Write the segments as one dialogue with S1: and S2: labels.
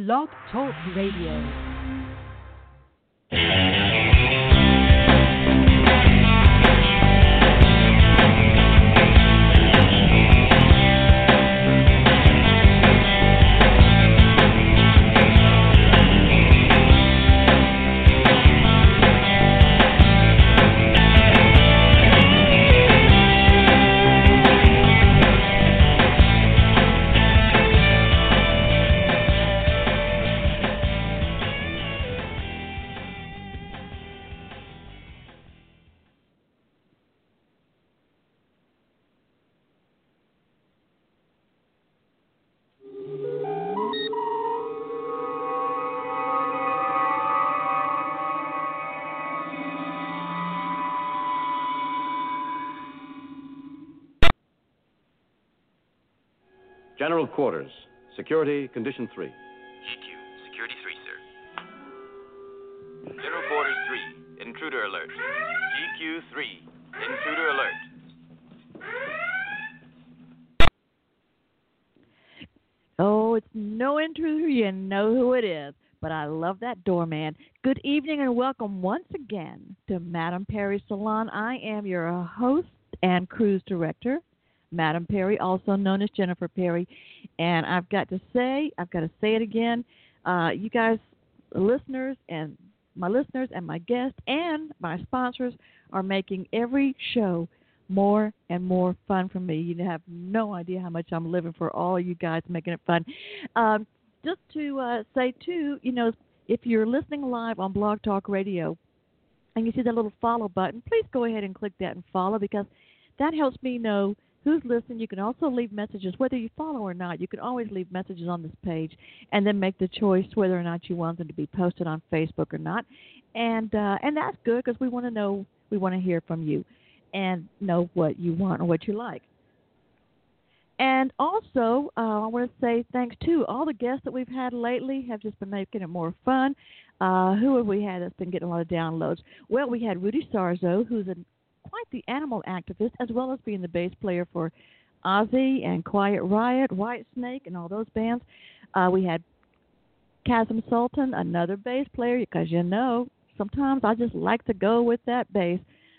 S1: Blog Talk Radio.
S2: General Quarters. Security, Condition 3.
S3: GQ, Security 3, sir. General Quarters 3, Intruder Alert. GQ 3, Intruder Alert.
S1: Oh, it's no intruder. You know who it is. But I love that doorman. Good evening and welcome once again to Madame Perry Salon. I am your host and cruise director, Madame Perry, also known as Jennifer Perry. And I've got to say it again, you guys, listeners and my guests and my sponsors are making every show more and more fun for me. You have no idea how much I'm living for all of you guys making it fun. Just to say, too, if you're listening live on Blog Talk Radio and you see that little follow button, please go ahead and click that and follow, because that helps me know who's listening. You can also leave messages, whether you follow or not. You can always leave messages on this page and then make the choice whether or not you want them to be posted on Facebook or not. And that's good, because we want to know, we want to hear from you and know what you want or what you like. And also, I want to say thanks to all the guests that we've had lately. Have just been making it more fun. Who have we had that's been getting a lot of downloads? Well, we had Rudy Sarzo, who's quite the animal activist, as well as being the bass player for Ozzy and Quiet Riot, White Snake, and all those bands. We had Kazim Sultan, another bass player, because sometimes I just like to go with that bass.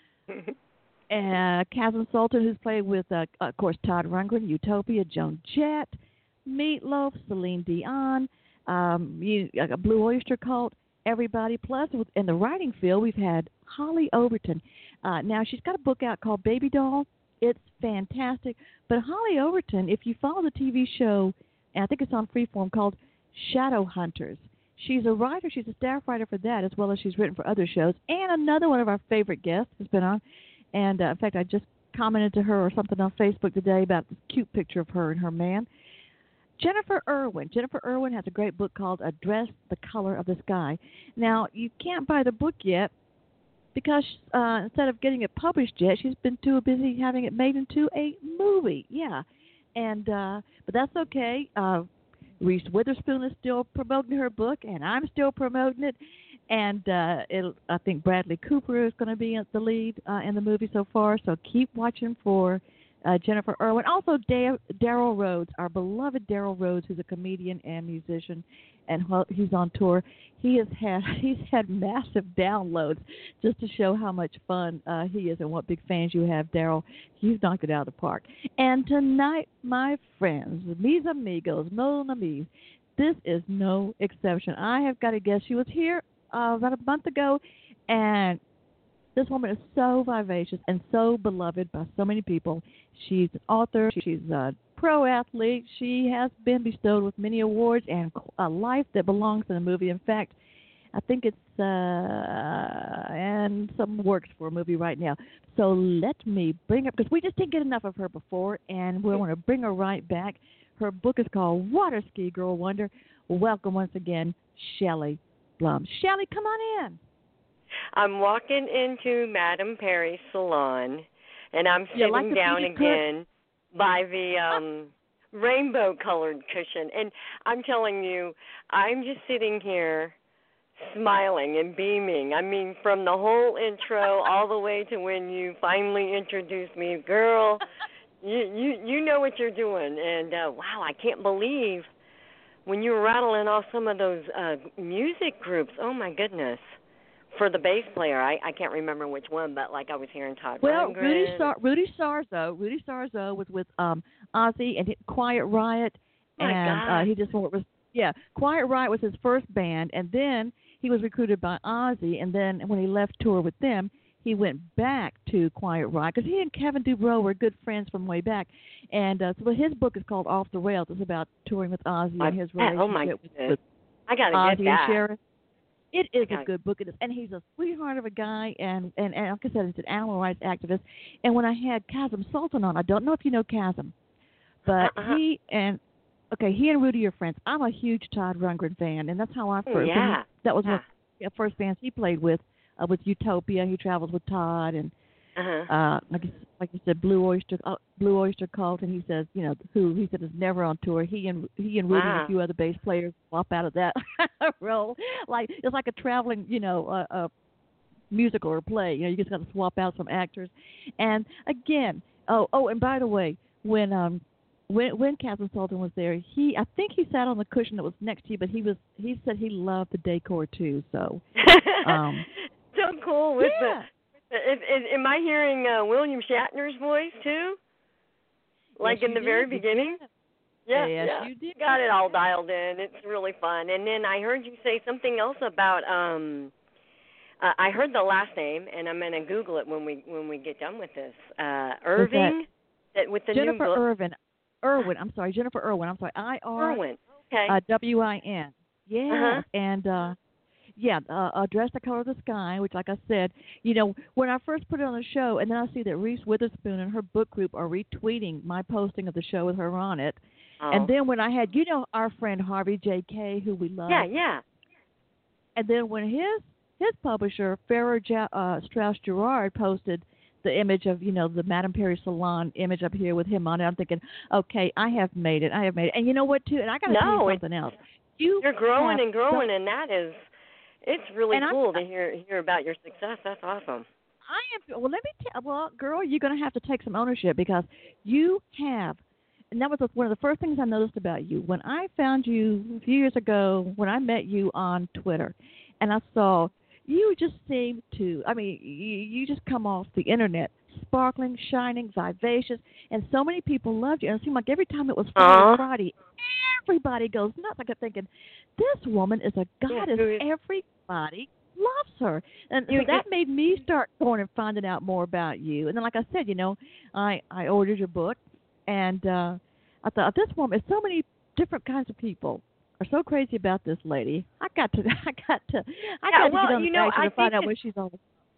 S1: Kazim Sultan, who's played with, of course, Todd Rundgren, Utopia, Joan Jett, Meatloaf, Celine Dion, Blue Oyster Cult, everybody. Plus, in the writing field, we've had Holly Overton. Now, she's got a book out called Baby Doll. It's fantastic. But Holly Overton, if you follow the TV show, and I think it's on Freeform, called Shadow Hunters, she's a writer. She's a staff writer for that, as well as she's written for other shows. And another one of our favorite guests has been on. And, in fact, I just commented to her or something on Facebook today about this cute picture of her and her man. Jennifer Irwin. Jennifer Irwin has a great book called Address the Color of the Sky. Now, you can't buy the book yet, because instead of getting it published yet, she's been too busy having it made into a movie. Yeah, and but that's okay. Reese Witherspoon is still promoting her book, and I'm still promoting it. And I think Bradley Cooper is going to be the lead in the movie so far. So keep watching for Jennifer Irwin. Also, Daryl Rhodes, our beloved Daryl Rhodes, who's a comedian and musician, and he's on tour. He's had massive downloads just to show how much fun he is and what big fans you have, Daryl. He's knocked it out of the park. And tonight, my friends, mis amigos, mon amis, this is no exception. I have got to guess. She was here about a month ago, and this woman is so vivacious and so beloved by so many people. She's an author. She's a pro athlete. She has been bestowed with many awards and a life that belongs in a movie. In fact, I think it's and some works for a movie right now. So let me bring up, because we just didn't get enough of her before, and we want to bring her right back. Her book is called Water Ski Girl Wonder. Welcome once again, Shelley Blum. Shelley, come on in.
S4: I'm walking into Madame Perry's salon, and I'm sitting down again by the rainbow-colored cushion. And I'm telling you, I'm just sitting here smiling and beaming. I mean, from the whole intro all the way to when you finally introduced me, girl, you know what you're doing. And, wow, I can't believe when you were rattling off some of those music groups, oh my goodness. For the bass player, I can't remember which one, but like I was hearing Todd Rundgren.
S1: Rudy Sarzo was with Ozzy and Quiet Riot, and he just was Quiet Riot was his first band, and then he was recruited by Ozzy, and then when he left tour with them, he went back to Quiet Riot because he and Kevin DuBrow were good friends from way back, and so his book is called Off the Rails. It's about touring with Ozzy and his relationship with
S4: I gotta
S1: Ozzy
S4: get that.
S1: and Sharon. It is a good book, and he's a sweetheart of a guy, and like I said, he's an animal rights activist. And when I had Kazem Sultan on, I don't know if you know Kazem, but he and Rudy are friends. I'm a huge Todd Rundgren fan, and that's how I first. That was one of the first bands he played with Utopia. He travels with Todd, and like you said, Blue Oyster Cult, and he says, he said is never on tour. He and Rudy and a few other bass players swap out of that role. Like it's like a traveling, a musical or play. You just got to swap out some actors. And again, and by the way, when Kazem Sultan was there, I think he sat on the cushion that was next to you, but he said he loved the decor too. So
S4: so cool with the. Am I hearing William Shatner's voice too? Like in the very beginning? Yeah,
S1: you did.
S4: Got it all dialed in. It's really fun. And then I heard you say something else about. I heard the last name, and I'm going to Google it when we get done with this. Irving, with the
S1: Jennifer
S4: new book.
S1: Irwin. I'm sorry, Jennifer Irwin. I'm sorry,
S4: Irwin. Okay.
S1: WIN. Yeah, and. Dress the Color of the Sky, which, like I said, when I first put it on the show, and then I see that Reese Witherspoon and her book group are retweeting my posting of the show with her on it. Oh. And then when I had, our friend Harvey J.K., who we love.
S4: Yeah.
S1: And then when his publisher, Farrar Straus Gerard, posted the image of, the Madame Perry Salon image up here with him on it, I'm thinking, okay, I have made it. And you know what, too? And I got to tell you something else.
S4: You're growing and growing, and that is... It's really cool to hear about your success. That's awesome.
S1: I am. Well, let me tell. Well, girl, you're going to have to take some ownership because you have. And that was one of the first things I noticed about you when I found you a few years ago. When I met you on Twitter, and I saw you just seem to. I mean, you just come off the internet sparkling, shining, vivacious, and so many people loved you. And it seemed like every time it was Friday, everybody goes nuts. I kept thinking, this woman is a goddess. Everybody loves her. And so that made me start going and finding out more about you. And then, like I said, I ordered your book, and I thought, this woman, so many different kinds of people are so crazy about this lady. I got to get on the station to find out what she's all about.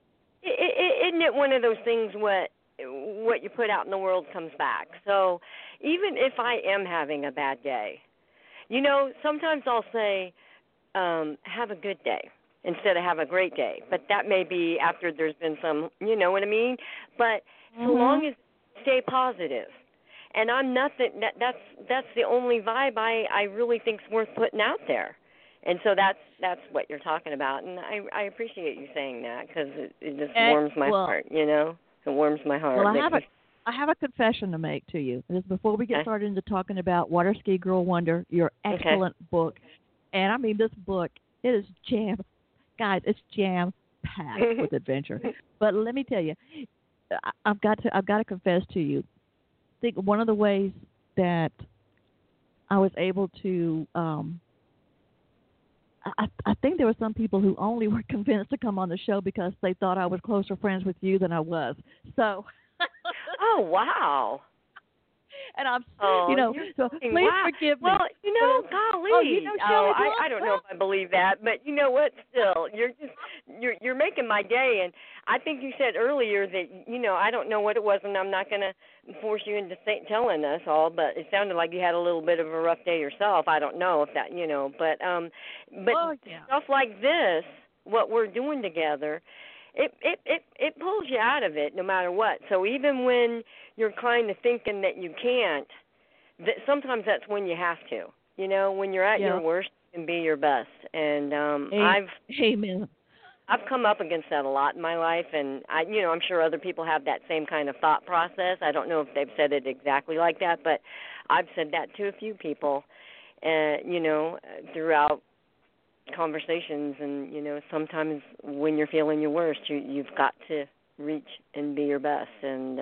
S4: Isn't it one of those things what you put out in the world comes back? So even if I am having a bad day, sometimes I'll say, have a good day instead of have a great day. But that may be after there's been some, you know what I mean? But so long as you stay positive. And I'm nothing, that's the only vibe I really think's worth putting out there. And so that's what you're talking about, and I appreciate you saying that because it just warms my heart, It warms my heart.
S1: Well, I have a confession to make to you. This is before we get started into talking about Water Ski Girl Wonder, your excellent book. And I mean, this book, it is it's jam-packed with adventure. But let me tell you, I've got to confess to you. I think one of the ways that I was able to I think there were some people who only were convinced to come on the show because they thought I was closer friends with you than I was. So.
S4: Oh, wow.
S1: And I'm, so please forgive me.
S4: Well, golly. I don't know if I believe that, but you know what? Still, you're making my day. And I think you said earlier that, I don't know what it was, and I'm not going to force you into telling us all, but it sounded like you had a little bit of a rough day yourself. I don't know if that, but stuff like this, what we're doing together, it pulls you out of it no matter what. So even when you're kind of thinking that you can't, sometimes that's when you have to. When you're at your worst, you can be your best. And
S1: Amen.
S4: I've come up against that a lot in my life, and I'm sure other people have that same kind of thought process. I don't know if they've said it exactly like that, but I've said that to a few people. throughout conversations, and sometimes when you're feeling your worst, you've got to reach and be your best. And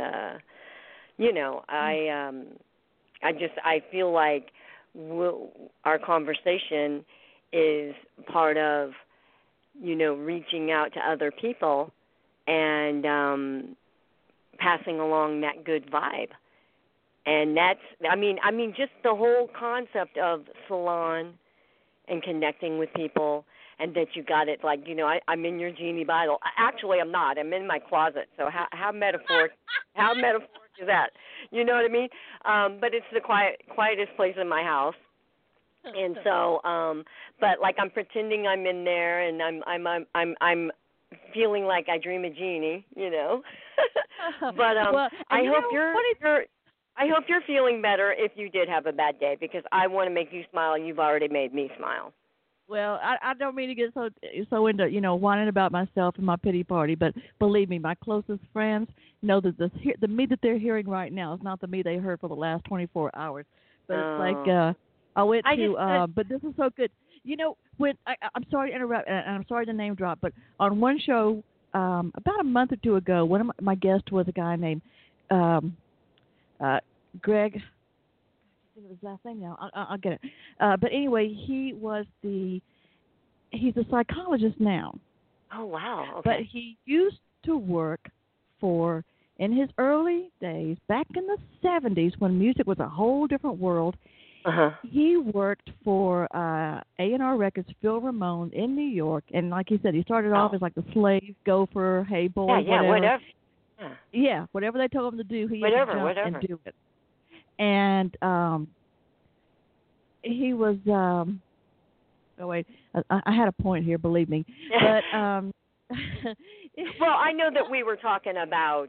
S4: I feel like our conversation is part of reaching out to other people and passing along that good vibe. And that's just the whole concept of salon and connecting with people, and that you got it like, I'm in your genie bottle. Actually, I'm not. I'm in my closet. So how metaphoric is that? You know what I mean? But it's the quietest place in my house. And so, but like I'm pretending I'm in there, and I'm feeling like I dream a genie, But
S1: well,
S4: I hope you're feeling better if you did have a bad day, because I want to make you smile, and you've already made me smile.
S1: Well, I don't mean to get so into whining about myself and my pity party, but believe me, my closest friends know that the me that they're hearing right now is not the me they heard for the last 24 hours. But it's like I went to, but this is so good. When I'm sorry to interrupt, and I'm sorry to name drop, but on one show about a month or two ago, one of my guests was a guy named Greg. I think of his last name now. I'll get it. But anyway, he's a psychologist now.
S4: Oh wow! Okay.
S1: But he used to work in his early days, back in the 70s, when music was a whole different world.
S4: Uh-huh.
S1: He worked for A&R Records, Phil Ramone in New York, and like he said, he started off as like the slave, gopher, hey boy, whatever. Yeah, whatever they told him to do, he had to jump and do it. And he was. Oh wait, I had a point here. Believe me, but.
S4: Well, I know that we were talking about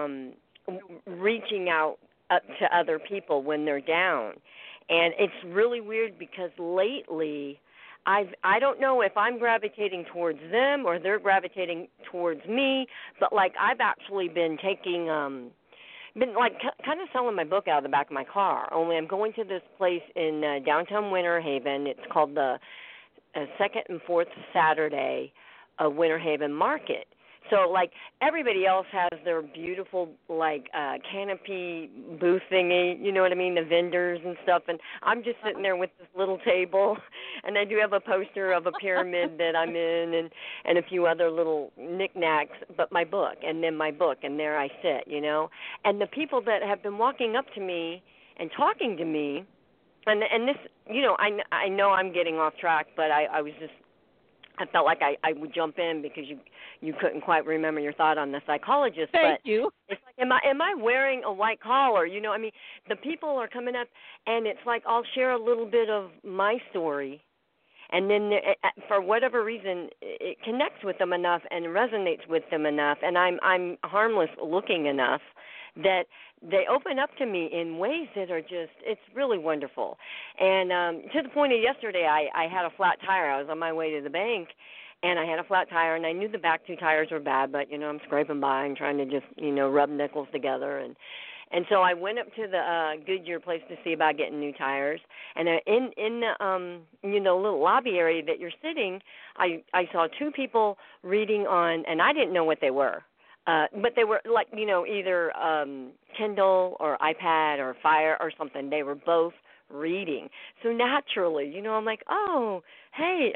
S4: reaching out to other people when they're down. And it's really weird because lately I don't know if I'm gravitating towards them or they're gravitating towards me, but like I've actually been taking been like kind of selling my book out of the back of my car. Only I'm going to this place in downtown Winter Haven. It's called the second and fourth Saturday of Winter Haven Market. So, like, everybody else has their beautiful, like, canopy booth thingy, you know what I mean, the vendors and stuff, and I'm just sitting there with this little table, and I do have a poster of a pyramid that I'm in and a few other little knickknacks, but my book, and then my book, and there I sit, And the people that have been walking up to me and talking to me, and this, I know I'm getting off track, but I felt like I would jump in because you couldn't quite remember your thought on the psychologist.
S1: Thank you.
S4: It's like, am I wearing a white collar? The people are coming up, and it's like I'll share a little bit of my story, and then for whatever reason it connects with them enough and resonates with them enough, and I'm harmless looking enough that they open up to me in ways that are just, it's really wonderful. And to the point of yesterday, I had a flat tire. I was on my way to the bank, and I had a flat tire, and I knew the back two tires were bad, but, I'm scraping by and trying to just, rub nickels together. And so I went up to the Goodyear place to see about getting new tires. And in the little lobby area that you're sitting, I saw two people reading on, and I didn't know what they were. But they were like, either Kindle or iPad or Fire or something. They were both reading. So naturally, I'm like, oh, hey,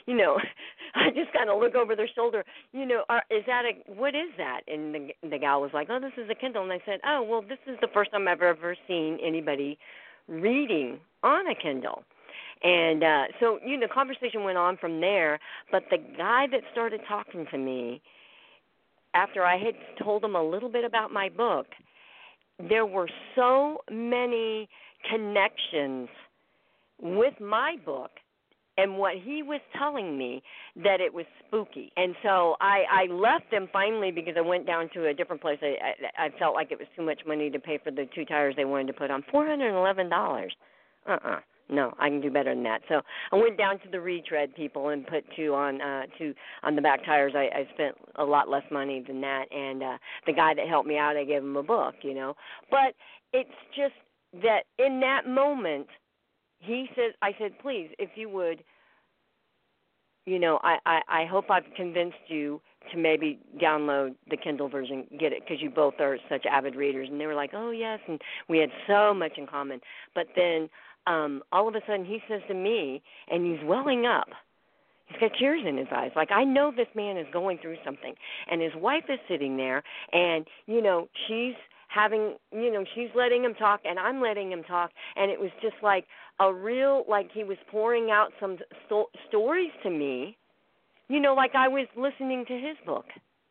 S4: I just kind of look over their shoulder, is that what is that? And the gal was like, oh, this is a Kindle. And I said, oh, well, this is the first time I've ever seen anybody reading on a Kindle. And so, the conversation went on from there. But the guy that started talking to me, after I had told him a little bit about my book, there were so many connections with my book and what he was telling me that it was spooky. And so I left them finally because I went down to a different place. I felt like it was too much money to pay for the two tires they wanted to put on. $411. No, I can do better than that. So I went down to the retread people and put two on the back tires. I spent a lot less money than that. And the guy that helped me out, I gave him a book, But it's just that in that moment, I said, please, if you would, I hope I've convinced you to maybe download the Kindle version, get it, because you both are such avid readers. And they were like, oh, yes, and we had so much in common. But then all of a sudden he says to me, and he's welling up. He's got tears in his eyes. Like, I know this man is going through something. And his wife is sitting there, and, she's she's letting him talk, and I'm letting him talk. And it was just like a real, like he was pouring out some stories to me, like I was listening to his book.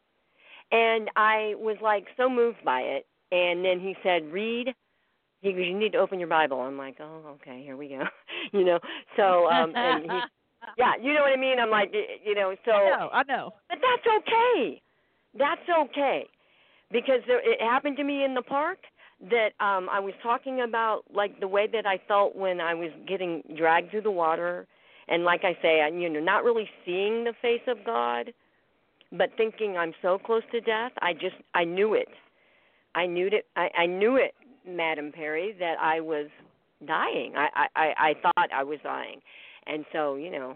S4: And I was, like, so moved by it. And then he said, read. He goes, you need to open your Bible. I'm like, oh, okay, here we go. So, and he, yeah, you know what I mean? I'm like, so.
S1: I know.
S4: But that's okay. That's okay. Because it happened to me in the park that I was talking about, like, the way that I felt when I was getting dragged through the water. And like I say, not really seeing the face of God, but thinking I'm so close to death. I knew it. I knew it, Madam Perry, that I was dying. I thought I was dying. And so,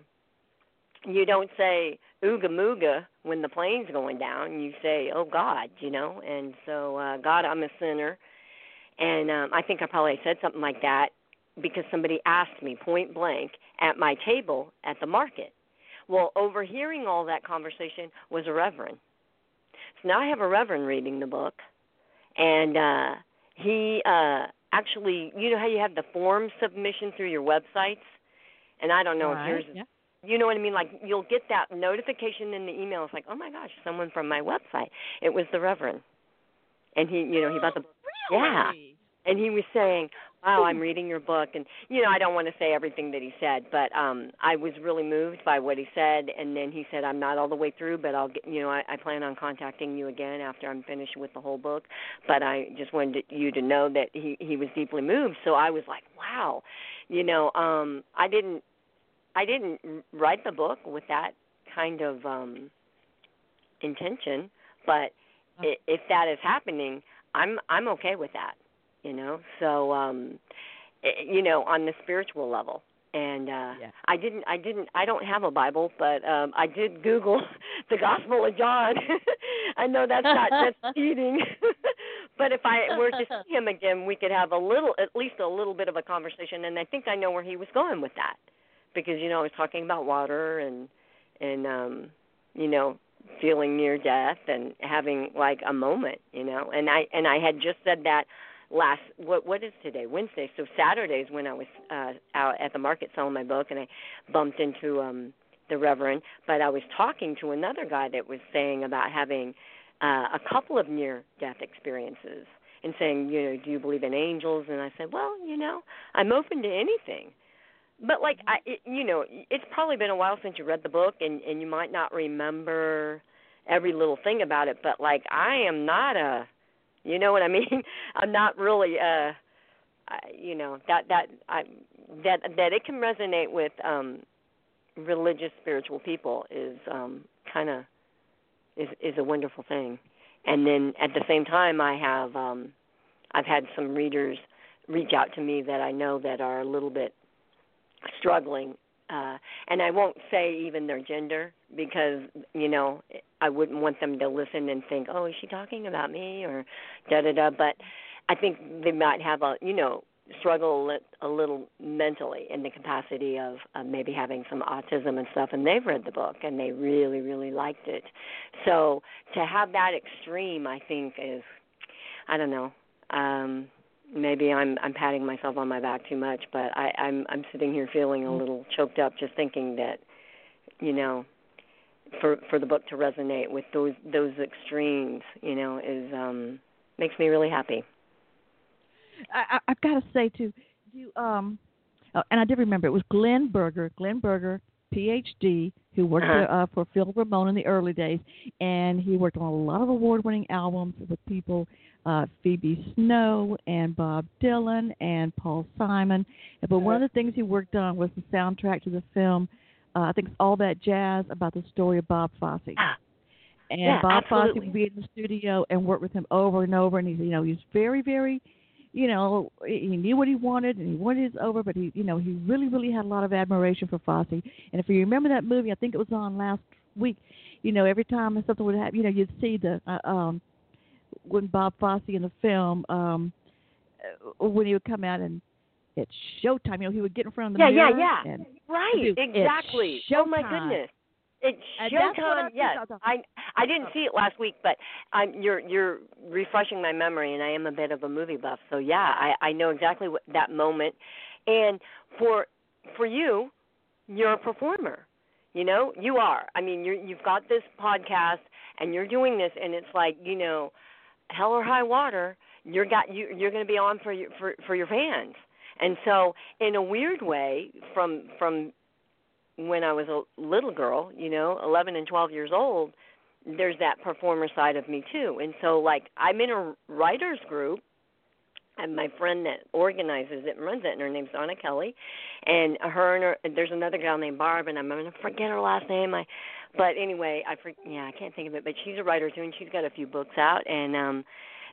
S4: you don't say ooga mooga when the plane's going down. You say, oh, God, And so, God, I'm a sinner. And I think I probably said something like that because somebody asked me point blank at my table at the market. Well, overhearing all that conversation was a reverend. So now I have a reverend reading the book. And he actually, how you have the form submission through your websites? And I don't know if yours is, you know what I mean? Like, you'll get that notification in the email. It's like, oh, my gosh, someone from my website. It was the reverend. And he, he bought the book.
S1: Really?
S4: Yeah. And he was saying, wow, I'm reading your book. And, I don't want to say everything that he said, but I was really moved by what he said. And then he said, I'm not all the way through, but I'll get, I plan on contacting you again after I'm finished with the whole book. But I just wanted you to know that he was deeply moved. So I was like, wow, I didn't write the book with that kind of intention, but if that is happening, I'm okay with that. So, on the spiritual level. And I don't have a Bible, but I did Google the Gospel of John. I know that's cheating. But if I were to see him again, we could have at least a little bit of a conversation. And I think I know where he was going with that. Because, I was talking about water and feeling near death and having, like, a moment, And I had just said that what is today? Wednesday. So Saturdays when I was out at the market selling my book, and I bumped into the Reverend, but I was talking to another guy that was saying about having a couple of near-death experiences and saying, do you believe in angels? And I said, well, I'm open to anything. But, like, it's probably been a while since you read the book, and you might not remember every little thing about it, but, like, I am not you know what I mean? I'm not really, that it can resonate with religious, spiritual people is kind of is a wonderful thing. And then at the same time, I've had some readers reach out to me that I know that are a little bit struggling. And I won't say even their gender because, I wouldn't want them to listen and think, oh, is she talking about me or da-da-da. But I think they might have struggle a little mentally in the capacity of maybe having some autism and stuff. And they've read the book and they really, really liked it. So to have that extreme, I think is, I don't know, maybe I'm patting myself on my back too much, but I'm sitting here feeling a little choked up just thinking that, for the book to resonate with those extremes, is makes me really happy.
S1: I've got to say too, you and I did remember it was Glenn Berger, PhD, who worked for Phil Ramone in the early days, and he worked on a lot of award-winning albums with people. Phoebe Snow and Bob Dylan and Paul Simon. But one of the things he worked on was the soundtrack to the film, I think it's All That Jazz, about the story of Bob Fosse. And Bob Fosse would be in the studio and work with him over and over. And he's very, very he knew what he wanted, and he wanted it over, but he really, really had a lot of admiration for Fosse. And if you remember that movie, I think it was on last week, every time something would happen, you'd see when Bob Fosse in the film, when he would come out and it's showtime, he would get in front of the mirror.
S4: Yeah. Right, exactly. Oh, my goodness. It's showtime. Yes, I didn't see it last week, but you're refreshing my memory, and I am a bit of a movie buff. So yeah, I know exactly that moment. And for you, you're a performer. You are. I mean, you've got this podcast, and you're doing this, and it's like hell or high water. You're going to be on for your fans. And so, in a weird way, from when I was a little girl, 11 and 12 years old, there's that performer side of me too. And so, like, I'm in a writer's group, and my friend that organizes it and runs it, and her name's Donna Kelly, and there's another gal named Barb, and I'm going to forget her last name. But anyway, I can't think of it. But she's a writer too, and she's got a few books out, and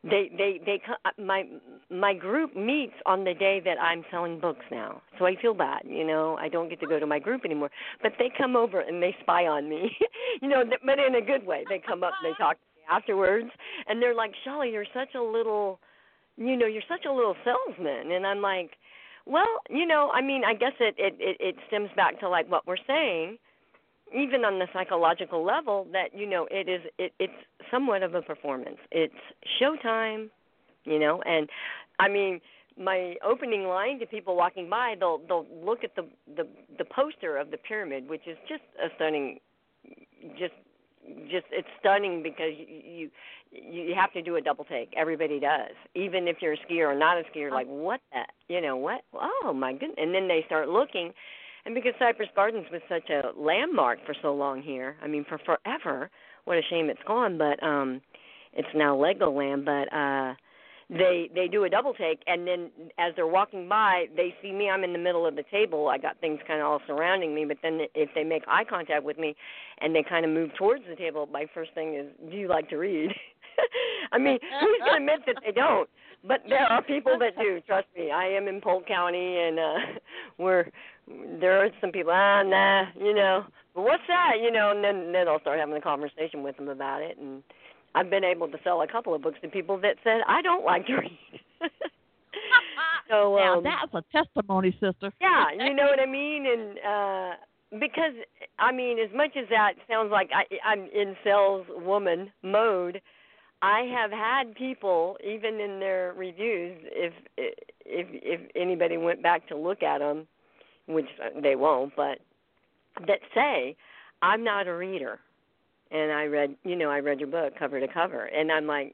S4: my group meets on the day that I'm selling books now, so I feel bad. I don't get to go to my group anymore, but they come over and they spy on me, but in a good way. They come up and they talk to me afterwards, and they're like, "Shelley, you're such a little salesman," and I'm like, "Well, I mean, I guess it stems back to like what we're saying." Even on the psychological level, that it's somewhat of a performance. It's showtime, and I mean, my opening line to people walking by, they'll look at the poster of the pyramid, which is just a stunning, just it's stunning because you have to do a double take. Everybody does, even if you're a skier or not a skier. Like, what that, what? Oh my goodness! And then they start looking. And because Cypress Gardens was such a landmark for so long here, I mean, for forever, what a shame it's gone, but it's now Legoland, but they do a double take, and then as they're walking by, they see me. I'm in the middle of the table. I got things kind of all surrounding me, but then if they make eye contact with me and they kind of move towards the table, my first thing is, do you like to read? I mean, who's going to admit that they don't? But there are people that do, trust me. I am in Polk County, and there are some people, nah, but what's that, and then I'll start having a conversation with them about it. And I've been able to sell a couple of books to people that said, I don't like to read. So
S1: now that's a testimony, sister.
S4: Yeah, you know what I mean? And because, I mean, as much as that sounds like I'm in saleswoman mode, I have had people, even in their reviews, if anybody went back to look at them, which they won't, but that say, I'm not a reader. And I read your book cover to cover. And I'm like,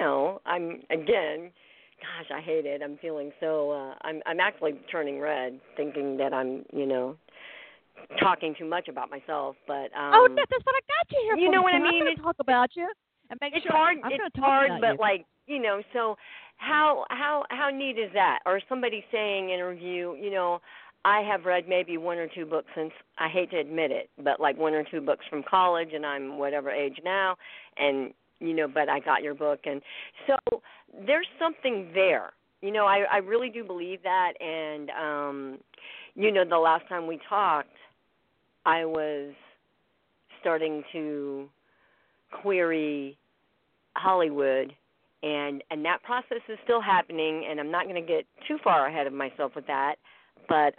S4: gosh, I hate it. I'm feeling so, I'm actually turning red, thinking that I'm, talking too much about myself. But
S1: that's what I got you here for.
S4: You know what I mean?
S1: I'm going to talk about you. And make
S4: it's
S1: sure
S4: hard.
S1: It's
S4: hard, but
S1: you.
S4: so how neat is that? Or somebody saying in a review, I have read maybe one or two books since, I hate to admit it, but like one or two books from college, and I'm whatever age now, and, but I got your book. And so there's something there. I really do believe that. And, the last time we talked, I was starting to query Hollywood, and that process is still happening, and I'm not going to get too far ahead of myself with that, but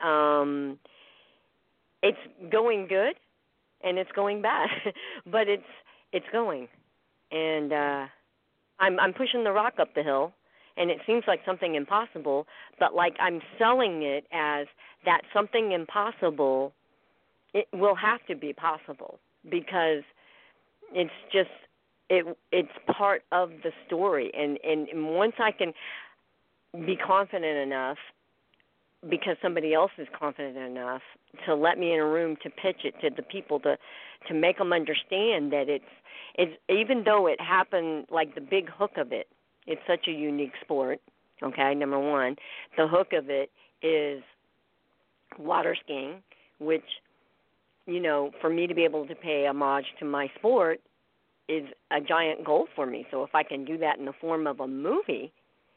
S4: it's going good and it's going bad, but it's going, and I'm pushing the rock up the hill, and it seems like something impossible, but like I'm selling it as that something impossible, it will have to be possible, because it's just it's part of the story, and once I can be confident enough, because somebody else is confident enough to let me in a room to pitch it to the people, to make them understand that it's even though it happened, like the big hook of it, it's such a unique sport. Okay, number one, the hook of it is water skiing, which, for me to be able to pay homage to my sport is a giant goal for me. So if I can do that in the form of a movie,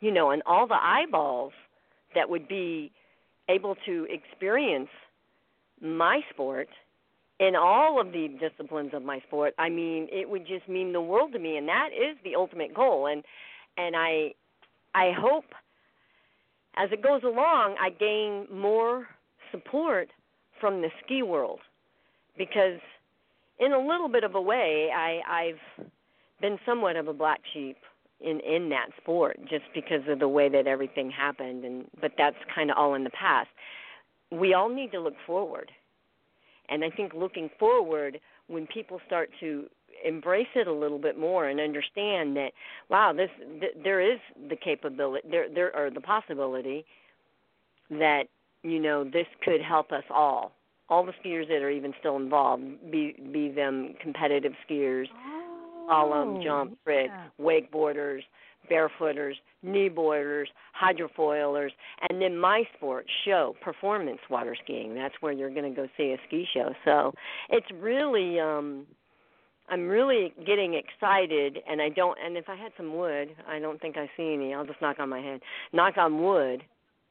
S4: and all the eyeballs that would be able to experience my sport in all of the disciplines of my sport, I mean, it would just mean the world to me, and that is the ultimate goal. And I hope as it goes along, I gain more support from the ski world, because in a little bit of a way, I've been somewhat of a black sheep in that sport, just because of the way that everything happened. But that's kind of all in the past. We all need to look forward. And I think looking forward, when people start to embrace it a little bit more and understand that, wow, there is the capability, there or the possibility that, this could help us all the skiers that are even still involved, be them competitive skiers, slalom, jump, trig, wakeboarders, barefooters, kneeboarders, hydrofoilers, and then my sport, show, performance water skiing. That's where you're going to go see a ski show. So it's really, I'm really getting excited, and if I had some wood, I don't think I see any. I'll just knock on my head. Knock on wood.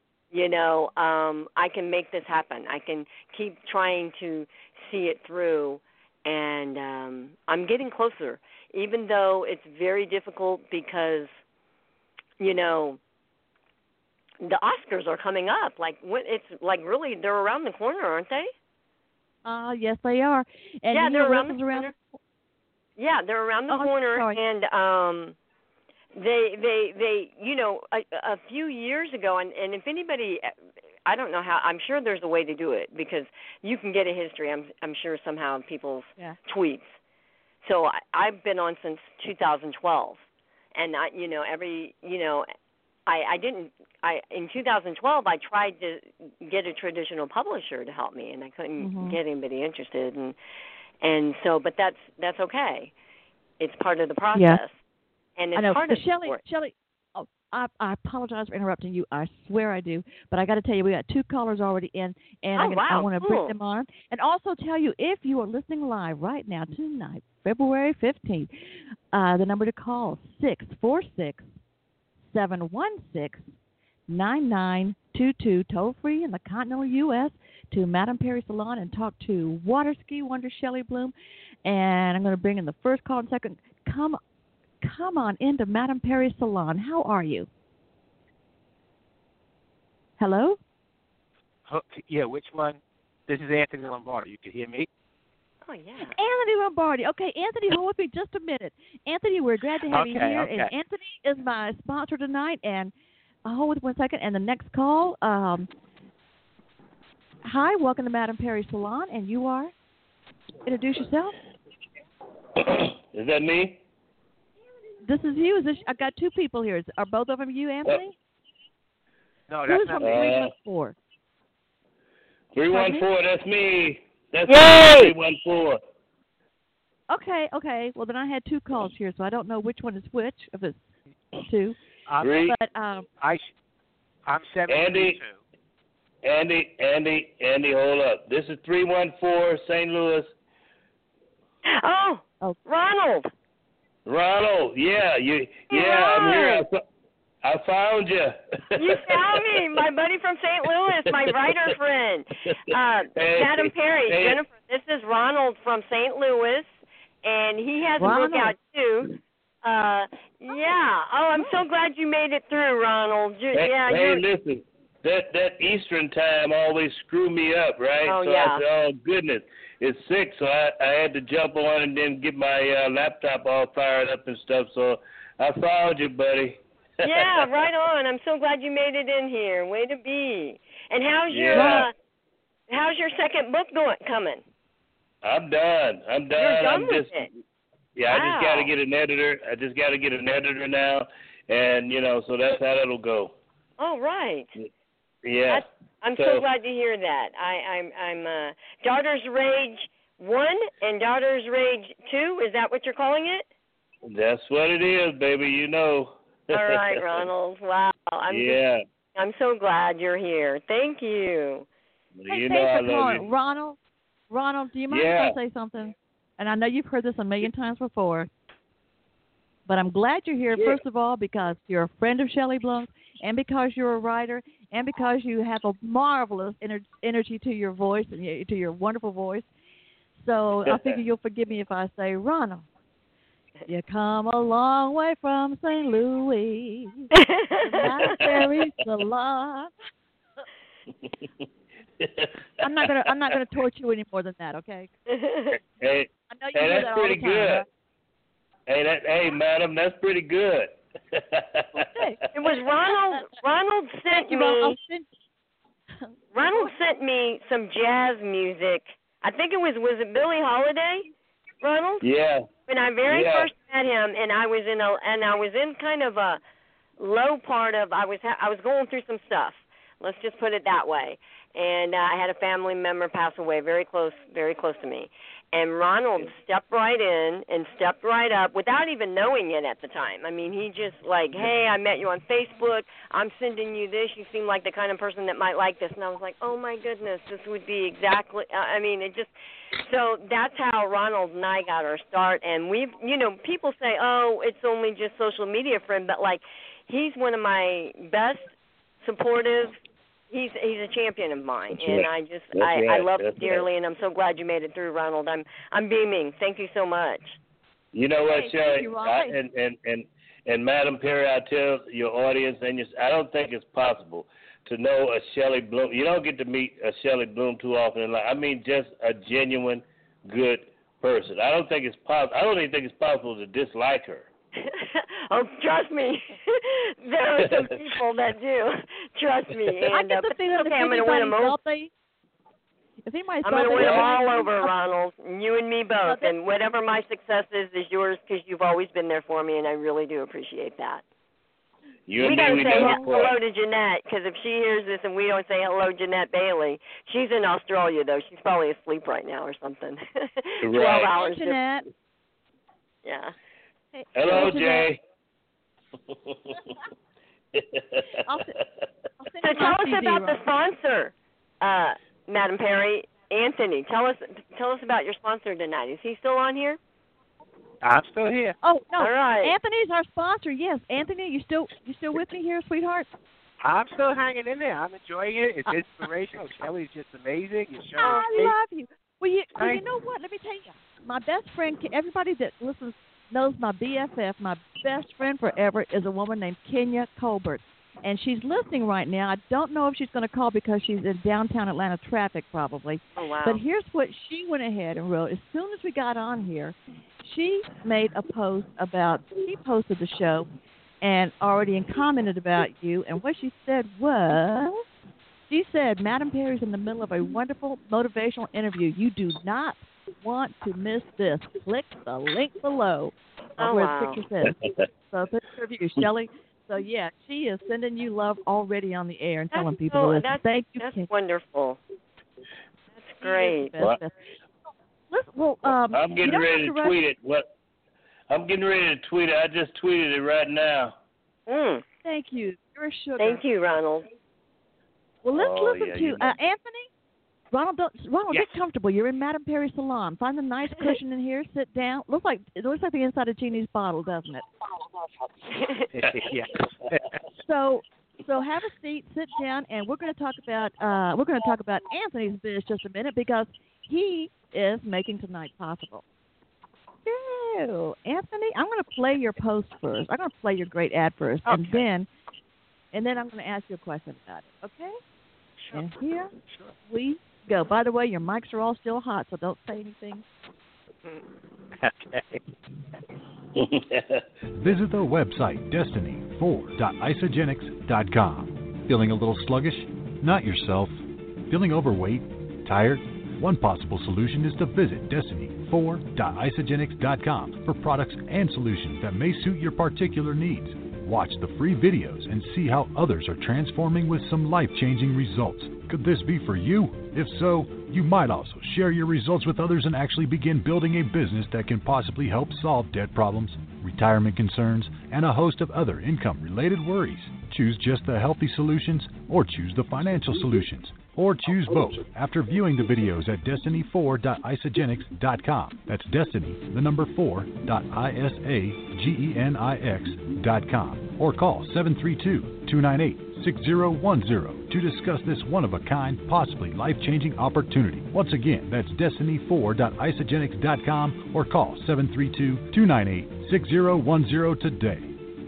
S4: I can make this happen. I can keep trying to see it through, and I'm getting closer, even though it's very difficult because, the Oscars are coming up. It's really, they're around the corner, aren't they?
S1: Yes, they are. And
S4: yeah, they're around the corner. Yeah, they're around the corner,
S1: sorry.
S4: And they a few years ago, and if anybody, I don't know how, I'm sure there's a way to do it, because you can get a history, I'm sure somehow, of people's tweets. So I've been on since 2012, and in 2012 I tried to get a traditional publisher to help me, and I couldn't get anybody interested, and so, but that's okay. It's part of the process.
S1: Yeah.
S4: And it's
S1: I know.
S4: part of
S1: Shelley, I apologize for interrupting you. I swear I do. But I got to tell you, we got 2 callers already in, and I want to bring them on. And also tell you, if you are listening live right now, tonight, February 15th, the number to call, 646-716-9922, toll-free in the continental U.S., to Madame Perry Salon and talk to water ski wonder Shelley Bloom. And I'm going to bring in the first call in a second. Come on into Madame Perry Salon. How are you? Hello?
S5: Yeah, which one? This is Anthony Lombardi. You can hear me?
S4: Oh, yeah.
S1: Anthony Lombardi. Okay, Anthony, hold with me just a minute. Anthony, we're glad to have you here.
S5: Okay.
S1: And Anthony is my sponsor tonight. And hold with 1 second. And the next call, hi, welcome to Madame Perry Salon. And you are? Introduce yourself.
S6: Is that me?
S1: This is you. I've got 2 people here. Are both of them you, Anthony?
S5: No, that's not me.
S1: 314?
S6: 314, that's me. That's
S4: Yay!
S6: 314.
S1: Okay. Well, then I had 2 calls here, so I don't know which one is which, if it's 2. But
S5: I'm 72.
S6: Andy, hold up. This is 314, St. Louis.
S4: Oh, Ronald,
S6: yeah, I'm here. I found you.
S4: You found me, my buddy from St. Louis, my writer friend. Madam Perry, Jennifer, this is Ronald from St. Louis, and he has a book out too. Yeah. Oh, I'm so glad you made it through, Ronald.
S6: Listen, that Eastern time always screw me up, right?
S4: Oh,
S6: so
S4: yeah.
S6: I said, oh, goodness. It's 6, so I had to jump on and then get my laptop all fired up and stuff. So I found you, buddy.
S4: Yeah, right on. I'm so glad you made it in here. Way to be. And how's your second book coming?
S6: I'm done.
S4: You're done with it.
S6: Yeah,
S4: wow.
S6: I just got to get an editor. Now, and so that's how it'll go.
S4: Oh, right.
S6: Yeah.
S4: I'm so glad to hear that. I'm Daughter's Rage 1 and Daughter's Rage 2. Is that what you're calling it?
S6: That's what it is, baby.
S4: All right, Ronald. Wow. I'm so glad you're here. Thank you.
S1: Hey, thanks for calling. Ronald, do you mind if I say something? And I know you've heard this a million times before. But I'm glad you're here,
S6: Yeah.
S1: first of all, because you're a friend of Shelley Blum's, and because you're a writer, and because you have a marvelous energy to your voice and to your wonderful voice. So I figure you'll forgive me if I say, Ronald, you come a long way from St. Louis. Not very salon. I'm not gonna torture you any more than that, okay?
S6: Hey,
S1: I know you do that
S6: that's
S1: all
S6: pretty
S1: the time,
S6: good.
S1: right?
S6: Hey, madam, that's pretty good.
S4: It was Ronald sent me some jazz music. I think it was it Billie Holiday, Ronald?
S6: Yeah.
S4: When I first met him, and I was in kind of a low part of I was going through some stuff. Let's just put it that way. And I had a family member pass away, very close to me. And Ronald stepped right in and stepped right up without even knowing it at the time. I mean, he just like, hey, I met you on Facebook. I'm sending you this. You seem like the kind of person that might like this. And I was like, oh, my goodness, this would be exactly so that's how Ronald and I got our start. And we've, people say, oh, it's only just social media friend, but like he's one of my best supportive. He's a champion of mine, and I love him dearly, and I'm so glad you made it through, Ronald. I'm beaming. Thank you so much.
S6: You know what, Shelley, and Madam Perry, I tell your audience, I don't think it's possible to know a Shelley Blum. You don't get to meet a Shelley Blum too often in life. I mean, just a genuine, good person. I don't even think it's possible to dislike her.
S4: Oh, trust me, there are some people that do. Trust me. And,
S1: I get the feeling
S4: okay, I'm going to win them all. I'm going to win them all over, Ronald. You and me both. And whatever my success is yours because you've always been there for me, and I really do appreciate that. We got to say hello to Jeanette, because if she hears this and we don't say hello, Jeanette Bailey, she's in Australia, though. She's probably asleep right now or something. 12 hours.
S1: Jeanette.
S4: Yeah.
S1: Hey,
S6: hello, Jay.
S1: I'll
S4: So tell us about the sponsor, Madam Perry. Anthony, tell us about your sponsor tonight. Is he still on here?
S5: I'm still here.
S1: Oh no,
S4: all right.
S1: Anthony's our sponsor. Yes, Anthony, you still with me here, sweetheart?
S5: I'm still hanging in there. I'm enjoying it. It's inspirational. Shelley's just amazing.
S1: I love you. Well, you know what? Let me tell you, my best friend. Everybody that listens knows my BFF, my best friend forever, is a woman named Kenya Colbert. And she's listening right now. I don't know if she's going to call because she's in downtown Atlanta traffic probably.
S4: Oh, wow.
S1: But here's what she went ahead and wrote. As soon as we got on here, she made a post she posted the show and already commented about you. And what she said was, she said, Madam Perry's in the middle of a wonderful motivational interview. You do not want to miss this. Click the link below where the picture says. So picture of you, Shelley. So, yeah, she is sending you love already on the air and telling people to listen. Thank you.
S4: That's wonderful. That's great.
S6: I'm getting ready to tweet it. I'm getting ready to tweet it. I just tweeted it right now.
S1: Thank you. You're a sugar.
S4: Thank you, Ronald.
S1: Well, let's listen to Anthony. Ronald, get comfortable. You're in Madam Perry's salon. Find a nice cushion in here. Sit down. It looks like the inside of Jeannie's bottle, doesn't it?
S5: Yeah.
S1: So have a seat, sit down, and we're going to talk about Anthony's biz just a minute because he is making tonight possible. Ew. Anthony, I'm going to play your post first. I'm going to play your great ad first,
S5: okay.
S1: and then I'm going to ask you a question about it. Okay?
S5: Sure.
S1: And here we go. By the way, your mics are all still hot, so don't say anything.
S5: Okay.
S7: Visit the website destiny4.isogenics.com. Feeling a little sluggish? Not yourself. Feeling overweight? Tired? One possible solution is to visit destiny4.isogenics.com for products and solutions that may suit your particular needs. Watch the free videos and see how others are transforming with some life-changing results. Could this be for you? If so, you might also share your results with others and actually begin building a business that can possibly help solve debt problems, retirement concerns, and a host of other income-related worries. Choose just the healthy solutions or choose the financial solutions. or choose both after viewing the videos at destiny4.isagenix.com. That's destiny, the number 4.isagenix.com. Or call 732-298-6010 to discuss this one-of-a-kind, possibly life-changing opportunity. Once again, that's destiny4.isagenix.com or call 732-298-6010 today.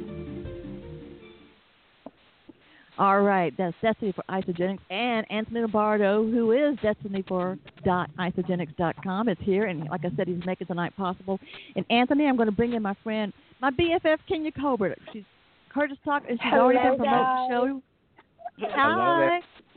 S1: All right, that's Destiny for Isagenix, and Anthony Lombardo, who is destiny4.isagenix.com, is here, and like I said, he's making tonight possible. And Anthony, I'm going to bring in my friend, my BFF, Kenya Colbert. She's heard us talk, and she's already been promoting the show. Hi.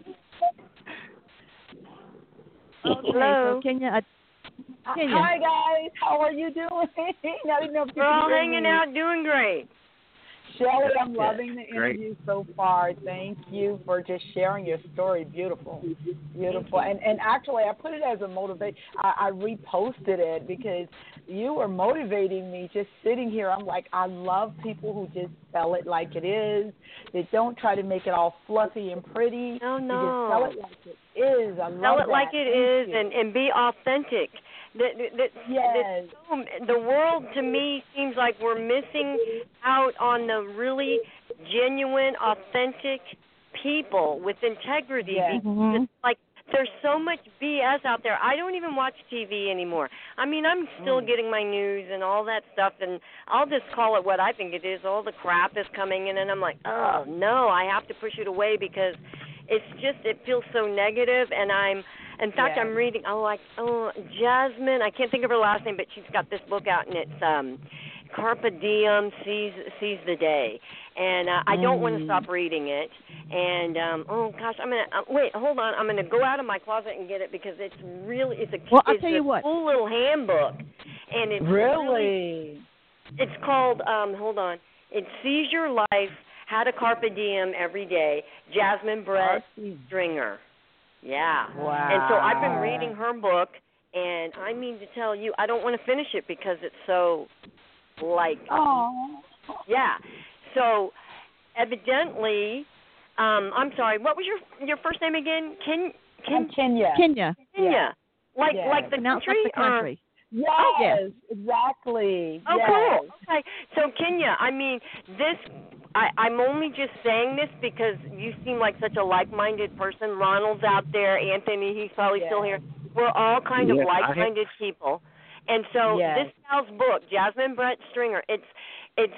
S1: Okay,
S4: Hello.
S1: so Kenya.
S8: Hi, guys. How are you doing? I didn't know if you
S4: We're all
S8: could hear
S4: hanging
S8: me.
S4: out doing great.
S8: Shelley, I'm loving the interview so far. Thank you for just sharing your story. Beautiful. Beautiful. And actually, I put it as a motivation. I reposted it because you were motivating me just sitting here. I'm like, I love people who just tell it like it is. They don't try to make it all fluffy and pretty.
S4: No.
S8: They just tell it like it is. I love
S4: Tell it
S8: that.
S4: like it is and be authentic.
S8: Yes.
S4: The world, to me, seems like we're missing out on the really genuine, authentic people with integrity.
S8: Yes.
S4: It's like there's so much BS out there. I don't even watch TV anymore. I mean, I'm still getting my news and all that stuff, and I'll just call it what I think it is. All the crap is coming in, and I'm like, oh, no, I have to push it away because it's just, it feels so negative, and in fact, I'm reading, Jasmine, I can't think of her last name, but she's got this book out, and it's Carpe Diem, Seize the Day. And I don't want to stop reading it. And, I'm going to, wait, hold on, I'm going to go out of my closet and get it because it's really, it's a cool little handbook. And it's
S8: really?
S4: It's called, hold on, it's Seize Your Life, How to Carpe Diem Every Day, Jasmine Brett Stringer. Yeah.
S8: Wow.
S4: And so I've been reading her book, and I mean to tell you, I don't want to finish it because it's so, yeah. So evidently, I'm sorry, what was your first name again?
S8: Kenya.
S1: Kenya.
S4: Yeah. Like the country?
S8: Yes, exactly.
S4: Oh,
S8: yes.
S4: cool. Okay. So, Kenya, I mean, I'm only just saying this because you seem like such a like-minded person. Ronald's out there. Anthony, he's probably still here. We're all kind of like-minded people. And so this gal's book, Jasmine Brett Stringer, it's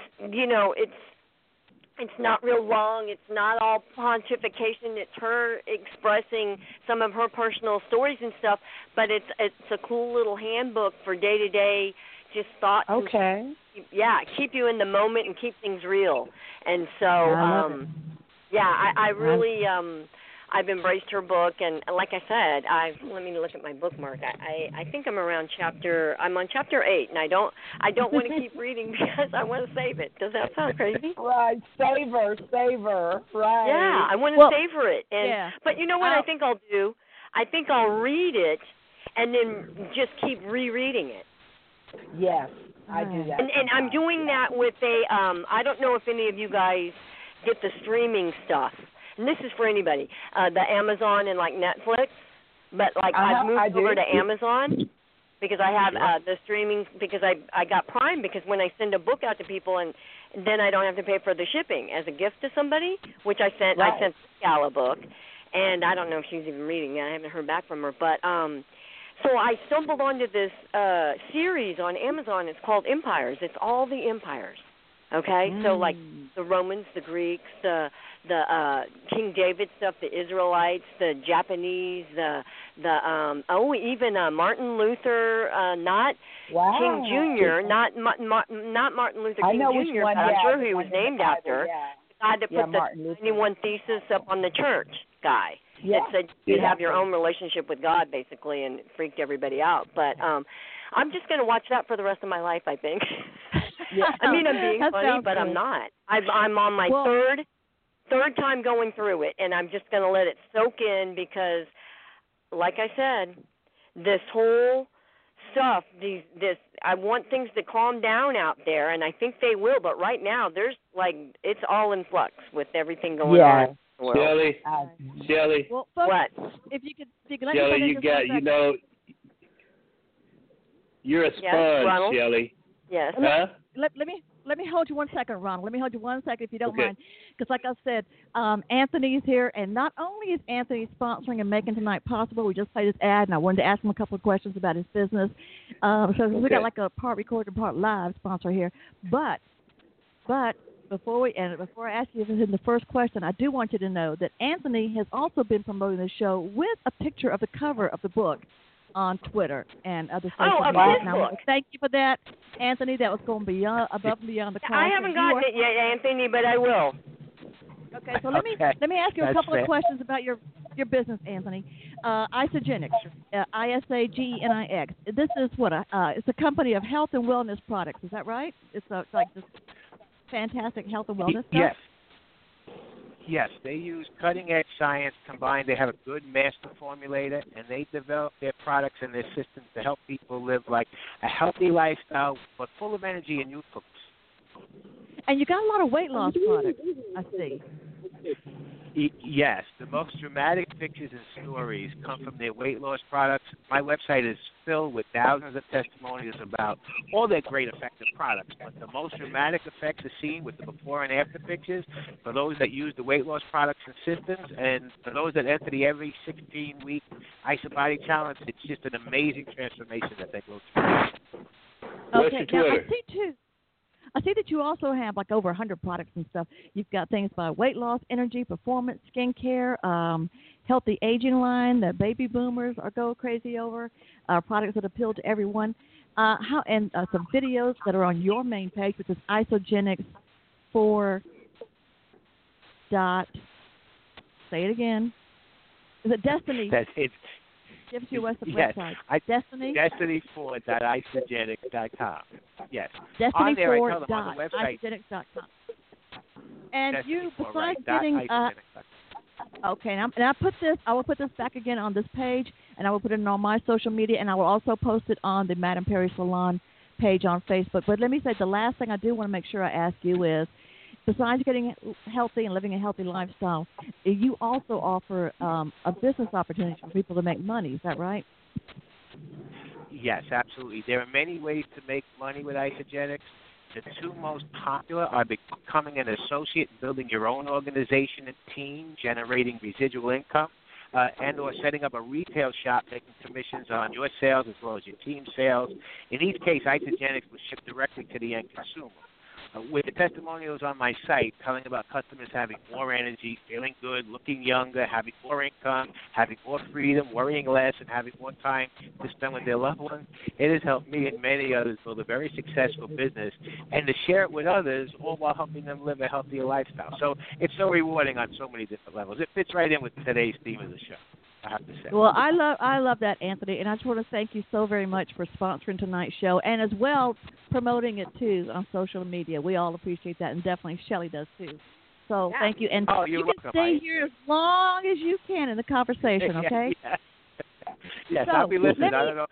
S4: not real long. It's not all pontification. It's her expressing some of her personal stories and stuff, but it's a cool little handbook for day-to-day just thoughts.
S8: Okay.
S4: Keep you in the moment and keep things real. And so, I really, I've embraced her book, and like I said, let me look at my bookmark. I think I'm on chapter 8, and I don't want to keep reading because I want to save it. Does that sound crazy?
S8: Right, savor, right.
S4: Yeah, I want to savor it. But you know what I think I'll do? I think I'll read it and then just keep rereading it.
S8: Yes, I do that.
S4: And I'm doing that with I don't know if any of you guys get the streaming stuff. And this is for anybody, the Amazon and like Netflix, but like I've moved over to Amazon because I have the streaming because I got Prime because when I send a book out to people and then I don't have to pay for the shipping as a gift to somebody, which I sent Gala book, and I don't know if she's even reading it. I haven't heard back from her, but so I stumbled onto this series on Amazon. It's called Empires. It's all the empires. Okay, so like the Romans, the Greeks, the King David stuff, the Israelites, the Japanese, even Martin Luther, not King Jr., not Martin Luther King Jr., but I'm sure he was named after. The guy that put the 91 Thesis up on the church guy. That said you have your own relationship with God, basically, and it freaked everybody out. But I'm just going to watch that for the rest of my life, I think. I mean, I'm being funny, but I'm not. I'm on my third time going through it, and I'm just going to let it soak in because, like I said, this whole stuff, I want things to calm down out there, and I think they will. But right now, there's it's all in flux with everything going on. Well,
S6: Shelly.
S1: Well, folks,
S4: what?
S1: If you could let
S6: Shelly,
S1: me
S6: you got, you're a sponge, Shelly.
S4: Yes.
S6: Huh?
S1: Let me hold you 1 second, Ronald. Let me hold you 1 second if you don't mind. Because like I said, Anthony's here, and not only is Anthony sponsoring and making tonight possible, we just played his ad, and I wanted to ask him a couple of questions about his business. We got like a part recorded, part live sponsor here. But before I ask you the first question, I do want you to know that Anthony has also been promoting the show with a picture of the cover of the book on Twitter and other social media. And I want to thank you for that, Anthony. That was going above and beyond the call.
S4: I haven't gotten it yet, Anthony, but I will.
S1: Okay, so let me ask you a couple of questions about your business, Anthony. Isagenix, ISAGENIX. This is what it's a company of health and wellness products. Is that right? It's like this fantastic health and wellness stuff.
S5: Yes, they use cutting-edge science combined. They have a good master formulator, and they develop their products and their systems to help people live like a healthy lifestyle, but full of energy and youthfulness.
S1: And you got a lot of weight loss products, I see.
S5: Yes, the most dramatic pictures and stories come from their weight loss products. My website is filled with thousands of testimonials about all their great effective products, but the most dramatic effects are seen with the before and after pictures for those that use the weight loss products and systems, and for those that enter the every 16-week IsaBody challenge. It's just an amazing transformation that they go through.
S6: What's your Twitter?
S1: I see that you also have like over 100 products and stuff. You've got things by weight loss, energy, performance, skincare, healthy aging line that baby boomers are go crazy over, products that appeal to everyone. And some videos that are on your main page, which is Isagenix 4. Say it again. Is it Destiny?
S5: That's it.
S1: Gives you us the website.
S5: Destiny4.isagenix.com. Yes.
S1: Destiny4.isagenix.com. And you, besides getting okay, and I will put this back again on this page, and I will put it on my social media, and I will also post it on the Madame Perry Salon page on Facebook. But let me say the last thing I do want to make sure I ask you is, besides getting healthy and living a healthy lifestyle, you also offer a business opportunity for people to make money. Is that right?
S5: Yes, absolutely. There are many ways to make money with Isagenix. The two most popular are becoming an associate, building your own organization and team, generating residual income, and or setting up a retail shop, making commissions on your sales as well as your team's sales. In each case, Isagenix will ship directly to the end consumer. With the testimonials on my site telling about customers having more energy, feeling good, looking younger, having more income, having more freedom, worrying less, and having more time to spend with their loved ones, it has helped me and many others build a very successful business and to share it with others, all while helping them live a healthier lifestyle. So it's so rewarding on so many different levels. It fits right in with today's theme of the show, I have to say.
S1: Well, I love that, Anthony, and I just want to thank you so very much for sponsoring tonight's show and as well promoting it too on social media. We all appreciate that, and definitely Shelley does too. So thank you, and you can stay here as long as you can in the conversation, okay?
S5: Yes,
S1: so,
S5: I'll be listening. I don't know.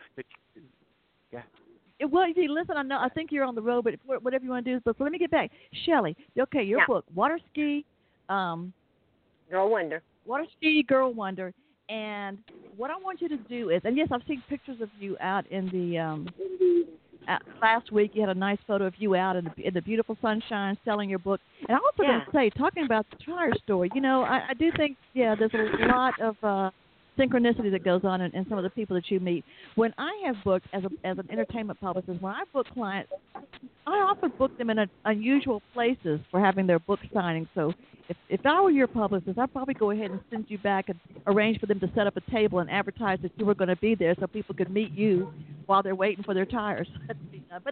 S1: Well, if you listen, I think you're on the road, but whatever you want to do. But let me get back, Shelley. Okay, your book, Water Ski,
S4: Girl Wonder.
S1: Water Ski, Girl Wonder. And what I want you to do is, and yes, I've seen pictures of you out in the last week. You had a nice photo of you out in the beautiful sunshine selling your book. And I also going to say, talking about the tire store, you know, I do think, there's a lot of synchronicity that goes on in some of the people that you meet. When I have booked as an entertainment publicist, when I book clients, I often book them in unusual places for having their book signing. So if I were your publicist, I'd probably go ahead and send you back and arrange for them to set up a table and advertise that you were going to be there so people could meet you while they're waiting for their tires. But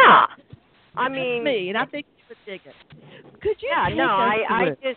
S4: I mean,
S1: me, and I think you would dig it. Could you?
S4: Yeah, no, I just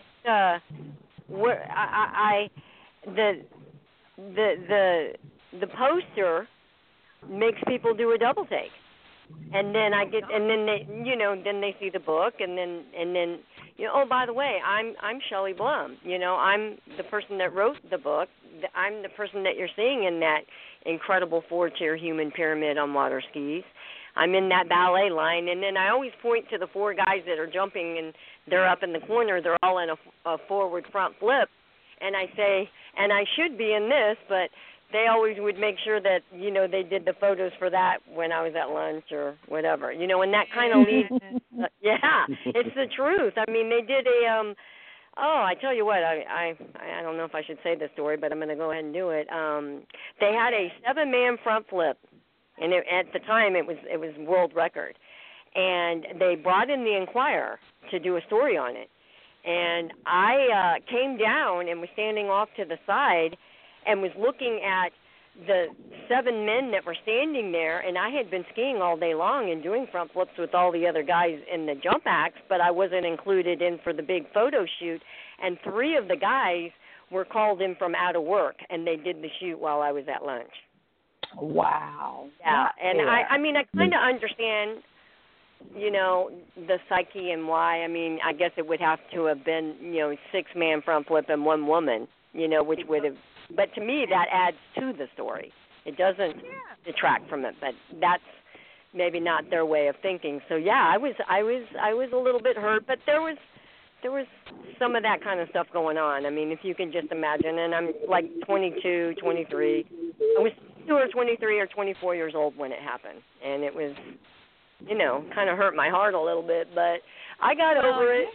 S4: the poster makes people do a double take, and then then they see the book, and then oh, by the way, I'm Shelley Blum. I'm the person that wrote the book. I'm the person that you're seeing in that incredible 4-tier human pyramid on water skis. I'm in that ballet line, and then I always point to the 4 guys that are jumping, and they're up in the corner. They're all in a forward front flip, and I say, and I should be in this, but they always would make sure that, you know, they did the photos for that when I was at lunch or whatever, you know, and that kind of leaves, yeah, it's the truth. I mean, they did a, I tell you what, I don't know if I should say this story, but I'm going to go ahead and do it. They had a 7-man front flip, and at the time it was world record, and they brought in the Enquirer to do a story on it, and I came down and was standing off to the side and was looking at the 7 men that were standing there, and I had been skiing all day long and doing front flips with all the other guys in the jump acts, but I wasn't included in for the big photo shoot, and 3 of the guys were called in from out of work, and they did the shoot while I was at lunch.
S8: Wow.
S4: Yeah, and I mean, I kind of understand, you know, the psyche and why. I mean, I guess it would have to have been, you know, 6-man front flip and 1 woman, you know, which would have. But to me, that adds to the story. It doesn't detract from it, but that's maybe not their way of thinking. So yeah, I was a little bit hurt, but there was some of that kind of stuff going on. I mean, if you can just imagine, and I'm like 22, 23. I was 2 or 23 or 24 years old when it happened, and it was, you know, kind of hurt my heart a little bit, but I got over it.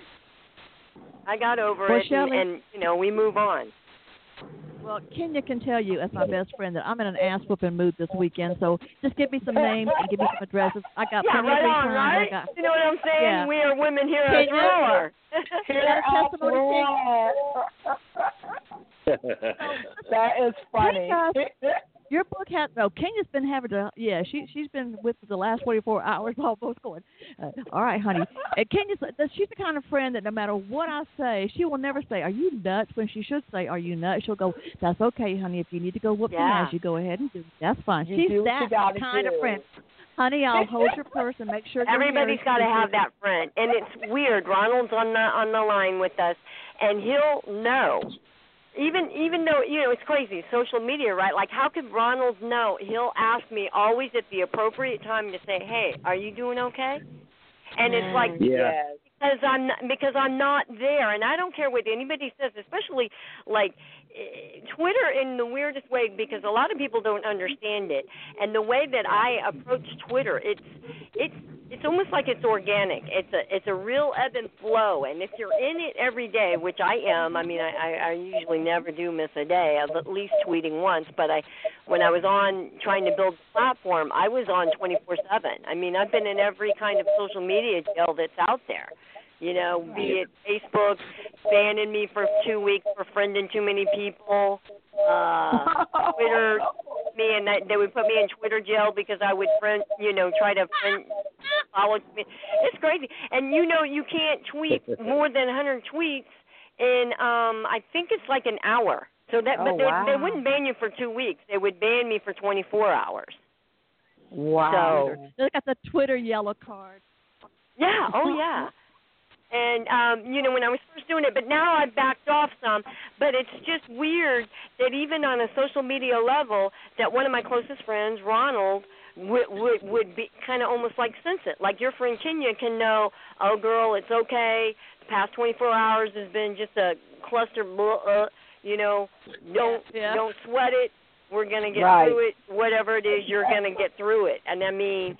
S4: And you know, we move on.
S1: Well, Kenya can tell you, as my best friend, that I'm in an ass-whooping mood this weekend. So just give me some names and give me some addresses. I got plenty of free time.
S4: Right? You know what I'm saying?
S1: Yeah.
S4: We are women here at Thriller.
S8: That is funny.
S1: Your book has Kenya's been having to. Yeah, she's been with the last 44 hours almost going. All right, honey. And Kenya's she's the kind of friend that no matter what I say, she will never say, "Are you nuts?" When she should say, "Are you nuts?" She'll go, "That's okay, honey. If you need to go whoop some ass, you go ahead and do it. That's fine." She's that kind of friend. Honey, I'll hold your purse and make sure.
S4: Everybody's got to have that friend, and it's weird. Ronald's on the line with us, and he'll know. Even though, you know, it's crazy, social media, right? Like, how could Ronald know? He'll ask me always at the appropriate time to say, "Hey, are you doing okay?" And it's like, because I'm not there, and I don't care what anybody says, especially like Twitter in the weirdest way, because a lot of people don't understand it. And the way that I approach Twitter, it's almost like it's organic. It's a real ebb and flow. And if you're in it every day, which I am, I mean, I usually never do miss a day. I'm at least tweeting once. But when I was on trying to build the platform, I was on 24/7. I mean, I've been in every kind of social media jail that's out there. You know, be it Facebook banning me for 2 weeks for friending too many people, Twitter me, and they would put me in Twitter jail because I would try to follow me. It's crazy. And you know, you can't tweet more than 100 tweets in I think it's like an hour. So that, but they wouldn't ban you for 2 weeks. They would ban me for 24 hours.
S8: Wow.
S1: So they got the Twitter yellow card.
S4: Yeah. Oh yeah. And, you know, when I was first doing it, but now I've backed off some, but it's just weird that even on a social media level that one of my closest friends, Ronald, would be kind of almost like sense it. Like your friend Kenya can know, "Oh, girl, it's okay. The past 24 hours has been just a cluster, you know, don't sweat it. We're going to get through it. Whatever it is, you're going to get through it." And I mean,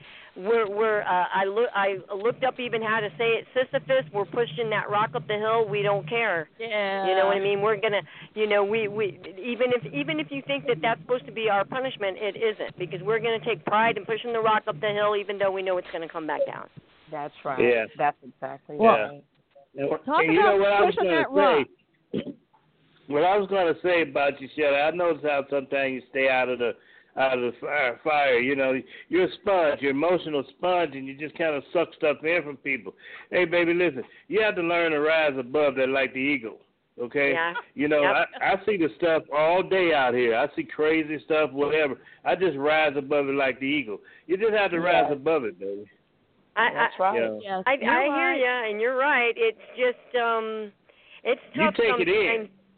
S4: I looked up even how to say it. Sisyphus, we're pushing that rock up the hill. We don't care.
S1: Yeah.
S4: You know what I mean? We're gonna, you know, we even if you think that that's supposed to be our punishment, it isn't, because we're gonna take pride in pushing the rock up the hill, even though we know it's gonna come back down.
S8: That's right.
S6: Yeah.
S8: That's exactly right.
S1: Talk
S6: you know what I was
S1: gonna
S6: say. What I was going to say about you, Shelly, I notice how sometimes you stay out of the fire. You know, you're a sponge, you're an emotional sponge, and you just kind of suck stuff in from people. Hey, baby, listen, you have to learn to rise above that like the eagle, okay?
S4: Yeah.
S6: You know, I see the stuff all day out here. I see crazy stuff, whatever. I just rise above it like the eagle. You just have to rise above it, baby.
S8: That's right.
S6: Yeah.
S1: Yes,
S4: I hear you, and you're right. It's just, it's tough
S6: you take
S4: sometimes.
S6: it in.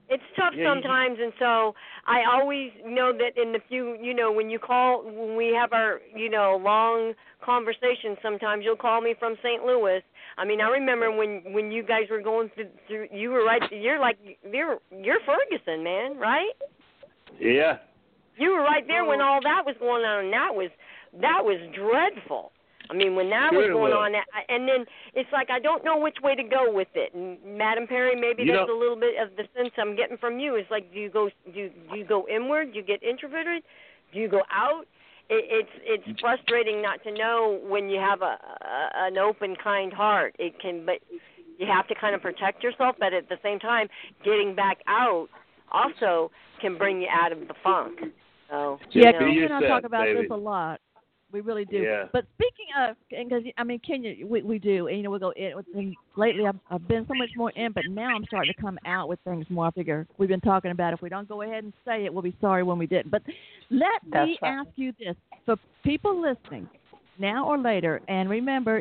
S4: It's tough sometimes, and so I always know that in the few, when you call, when we have our, long conversations, sometimes you'll call me from St. Louis. I mean, I remember when you guys were going through, you were right. You're Ferguson, man, right?
S6: Yeah.
S4: You were right there when all that was going on, and that was dreadful. I mean, when that was going on, and then it's like I don't know which way to go with it. And Madam Perry, maybe that's a little bit of the sense I'm getting from you. It's like, do you go inward? Do you get introverted? Do you go out? It's frustrating not to know when you have an open, kind heart. But you have to kind of protect yourself. But at the same time, getting back out also can bring you out of the funk. So
S1: Kenya and I talk about this a lot. We really do.
S6: Yeah.
S1: But speaking of, because Kenya, we do, and we'll go in. And lately, I've been so much more in, but now I'm starting to come out with things more. I figure we've been talking about if we don't go ahead and say it, we'll be sorry when we didn't. But let me ask you this: for people listening, now or later, and remember,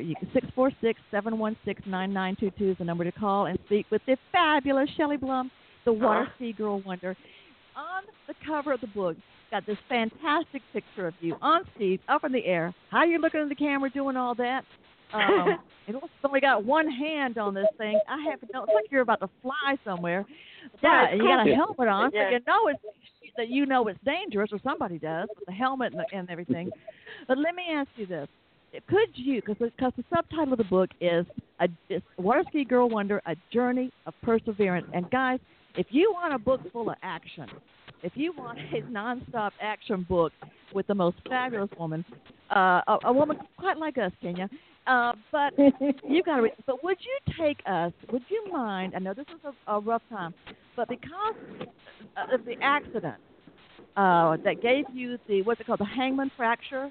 S1: 646-716-9922 is the number to call and speak with the fabulous Shelley Blum, the Water Ski Girl Wonder. On the cover of the book, got this fantastic picture of you on skis, up in the air. How you looking at the camera doing all that? It's only got one hand on this thing. I have to know. It's like you're about to fly somewhere. But you got a helmet on, so you know it's dangerous, or somebody does, with the helmet and everything. But let me ask you this. Could you, because the subtitle of the book is Water Ski Girl Wonder, A Journey of Perseverance. And guys, if you want a book full of action, if you want a nonstop action book with the most fabulous woman, a woman quite like us, Kenya, but you got to read. But would you take us? Would you mind? I know this is a rough time, but because of the accident that gave you the what's it called, the hangman fracture,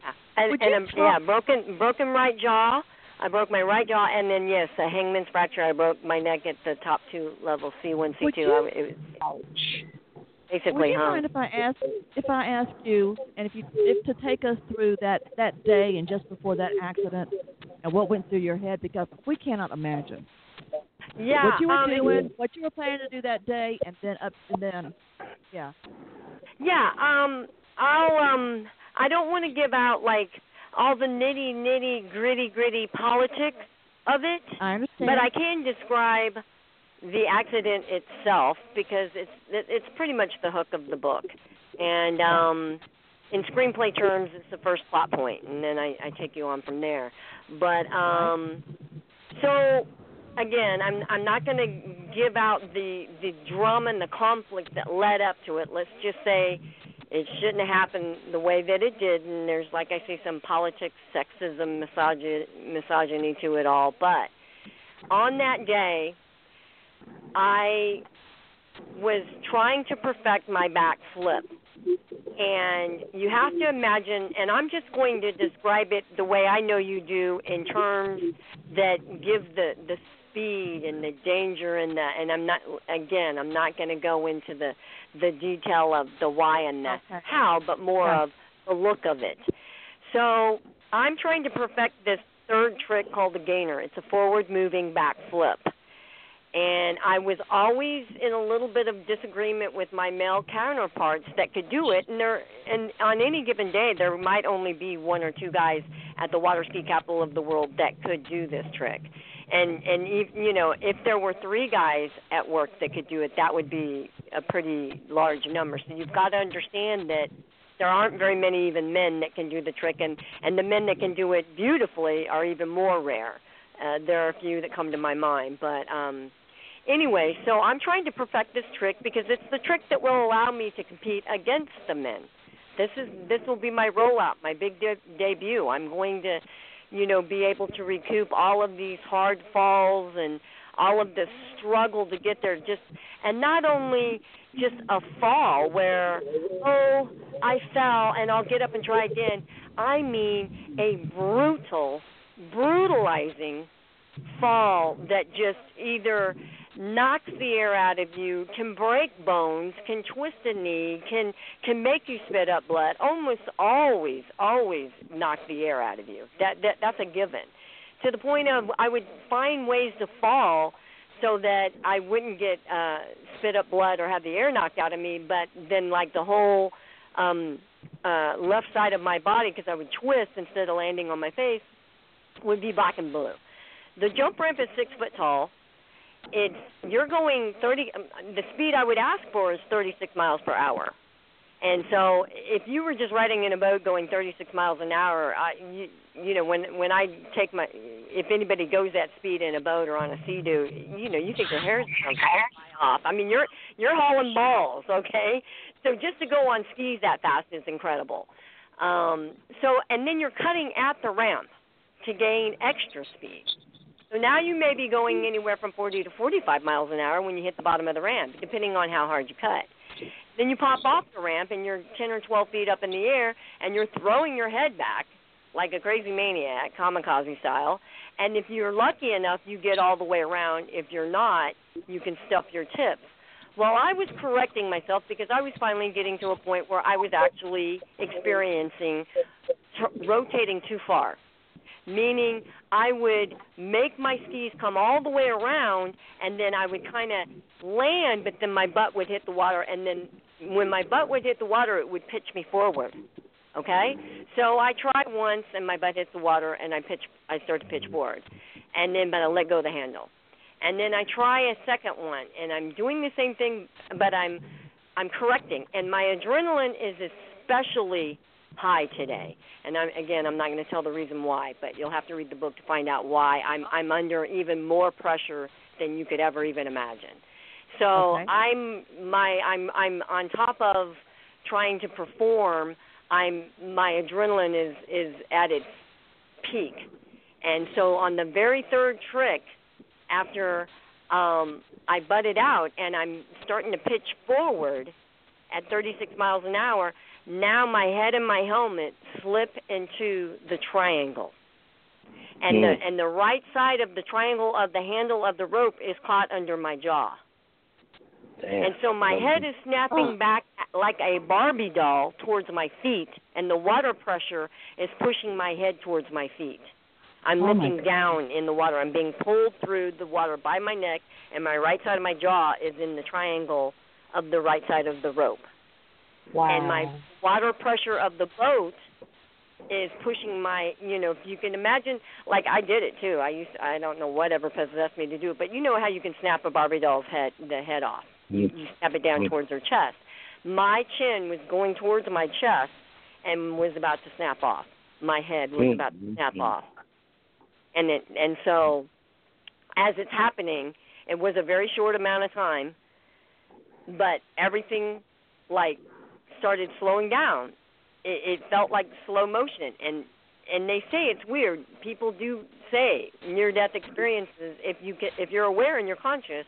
S4: broken right jaw. I broke my right jaw, and then a hangman's fracture. I broke my neck at the top 2 levels, C1, C2. Basically,
S1: would you mind if I ask you, and if to take us through that day and just before that accident, and what went through your head, because we cannot imagine.
S4: Yeah.
S1: What you were doing, what you were planning to do that day, and then Yeah.
S4: Yeah. I don't want to give out all the nitty gritty politics of it.
S1: I understand.
S4: But I can describe the accident itself, because it's pretty much the hook of the book. And in screenplay terms, it's the first plot point, and then I take you on from there. But so again, I'm not going to give out the drama and the conflict that led up to it. Let's just say it shouldn't have happened the way that it did, and there's, like I say, some politics, sexism, misogyny to it all. But on that day, I was trying to perfect my back flip. And you have to imagine, and I'm just going to describe it the way I know you do, in terms that give the speed and the danger and I'm not going to go into the detail of the why and the how, but more of the look of it. So I'm trying to perfect this third trick called the gainer. It's a forward-moving back flip. And I was always in a little bit of disagreement with my male counterparts that could do it. And on any given day, there might only be 1 or 2 guys at the water ski capital of the world that could do this trick. And if there were 3 guys at work that could do it, that would be a pretty large number. So you've got to understand that there aren't very many even men that can do the trick, and the men that can do it beautifully are even more rare. There are a few that come to my mind, but anyway, so I'm trying to perfect this trick because it's the trick that will allow me to compete against the men. This will be my rollout, my big debut. I'm going to, be able to recoup all of these hard falls and all of the struggle to get there. And not only just a fall where, I fell and I'll get up and try again. I mean a brutalizing fall that just either knocks the air out of you, can break bones, can twist a knee, can make you spit up blood, almost always knock the air out of you. That's a given. To the point of I would find ways to fall so that I wouldn't get spit up blood or have the air knocked out of me, but then like the whole left side of my body, because I would twist instead of landing on my face, would be black and blue. The jump ramp is 6 foot tall. You're going 30. The speed I would ask for is 36 miles per hour. And so if you were just riding in a boat going 36 miles an hour, when I take if anybody goes that speed in a boat or on a Sea-Doo, you think their hair's going to fly off. I mean, you're hauling balls, okay? So just to go on skis that fast is incredible. And then you're cutting at the ramp to gain extra speed. So now you may be going anywhere from 40 to 45 miles an hour when you hit the bottom of the ramp, depending on how hard you cut. Then you pop off the ramp and you're 10 or 12 feet up in the air and you're throwing your head back like a crazy maniac, kamikaze style. And if you're lucky enough, you get all the way around. If you're not, you can stuff your tips. Well, I was correcting myself because I was finally getting to a point where I was actually experiencing rotating too far. Meaning I would make my skis come all the way around, and then I would kind of land, but then my butt would hit the water, and then when my butt would hit the water, it would pitch me forward, okay? So I tried once, and my butt hits the water, and I start to pitch forward, but I let go of the handle. And then I try a second one, and I'm doing the same thing, but I'm correcting, and my adrenaline is especially high today. And I'm not going to tell the reason why, but you'll have to read the book to find out why. I'm under even more pressure than you could ever even imagine. So okay. I'm on top of trying to perform. My adrenaline is at its peak, and so on the very third trick, after I butted out and I'm starting to pitch forward at 36 miles an hour. Now my head and my helmet slip into the triangle. And the right side of the triangle of the handle of the rope is caught under my jaw. Damn. And so my head is snapping back like a Barbie doll towards my feet, and the water pressure is pushing my head towards my feet. I'm looking down in the water. I'm being pulled through the water by my neck, and my right side of my jaw is in the triangle of the right side of the rope. Wow. And my water pressure of the boat is pushing my, if you can imagine, like I did it too. I don't know whatever possessed me to do it, but you know how you can snap a Barbie doll's head off. You snap it down towards her chest. My chin was going towards my chest and was about to snap off. My head was about to snap off. And so as it's happening, it was a very short amount of time, but everything started slowing down. It felt like slow motion, and they say it's weird. People do say near-death experiences. If you're aware and you're conscious,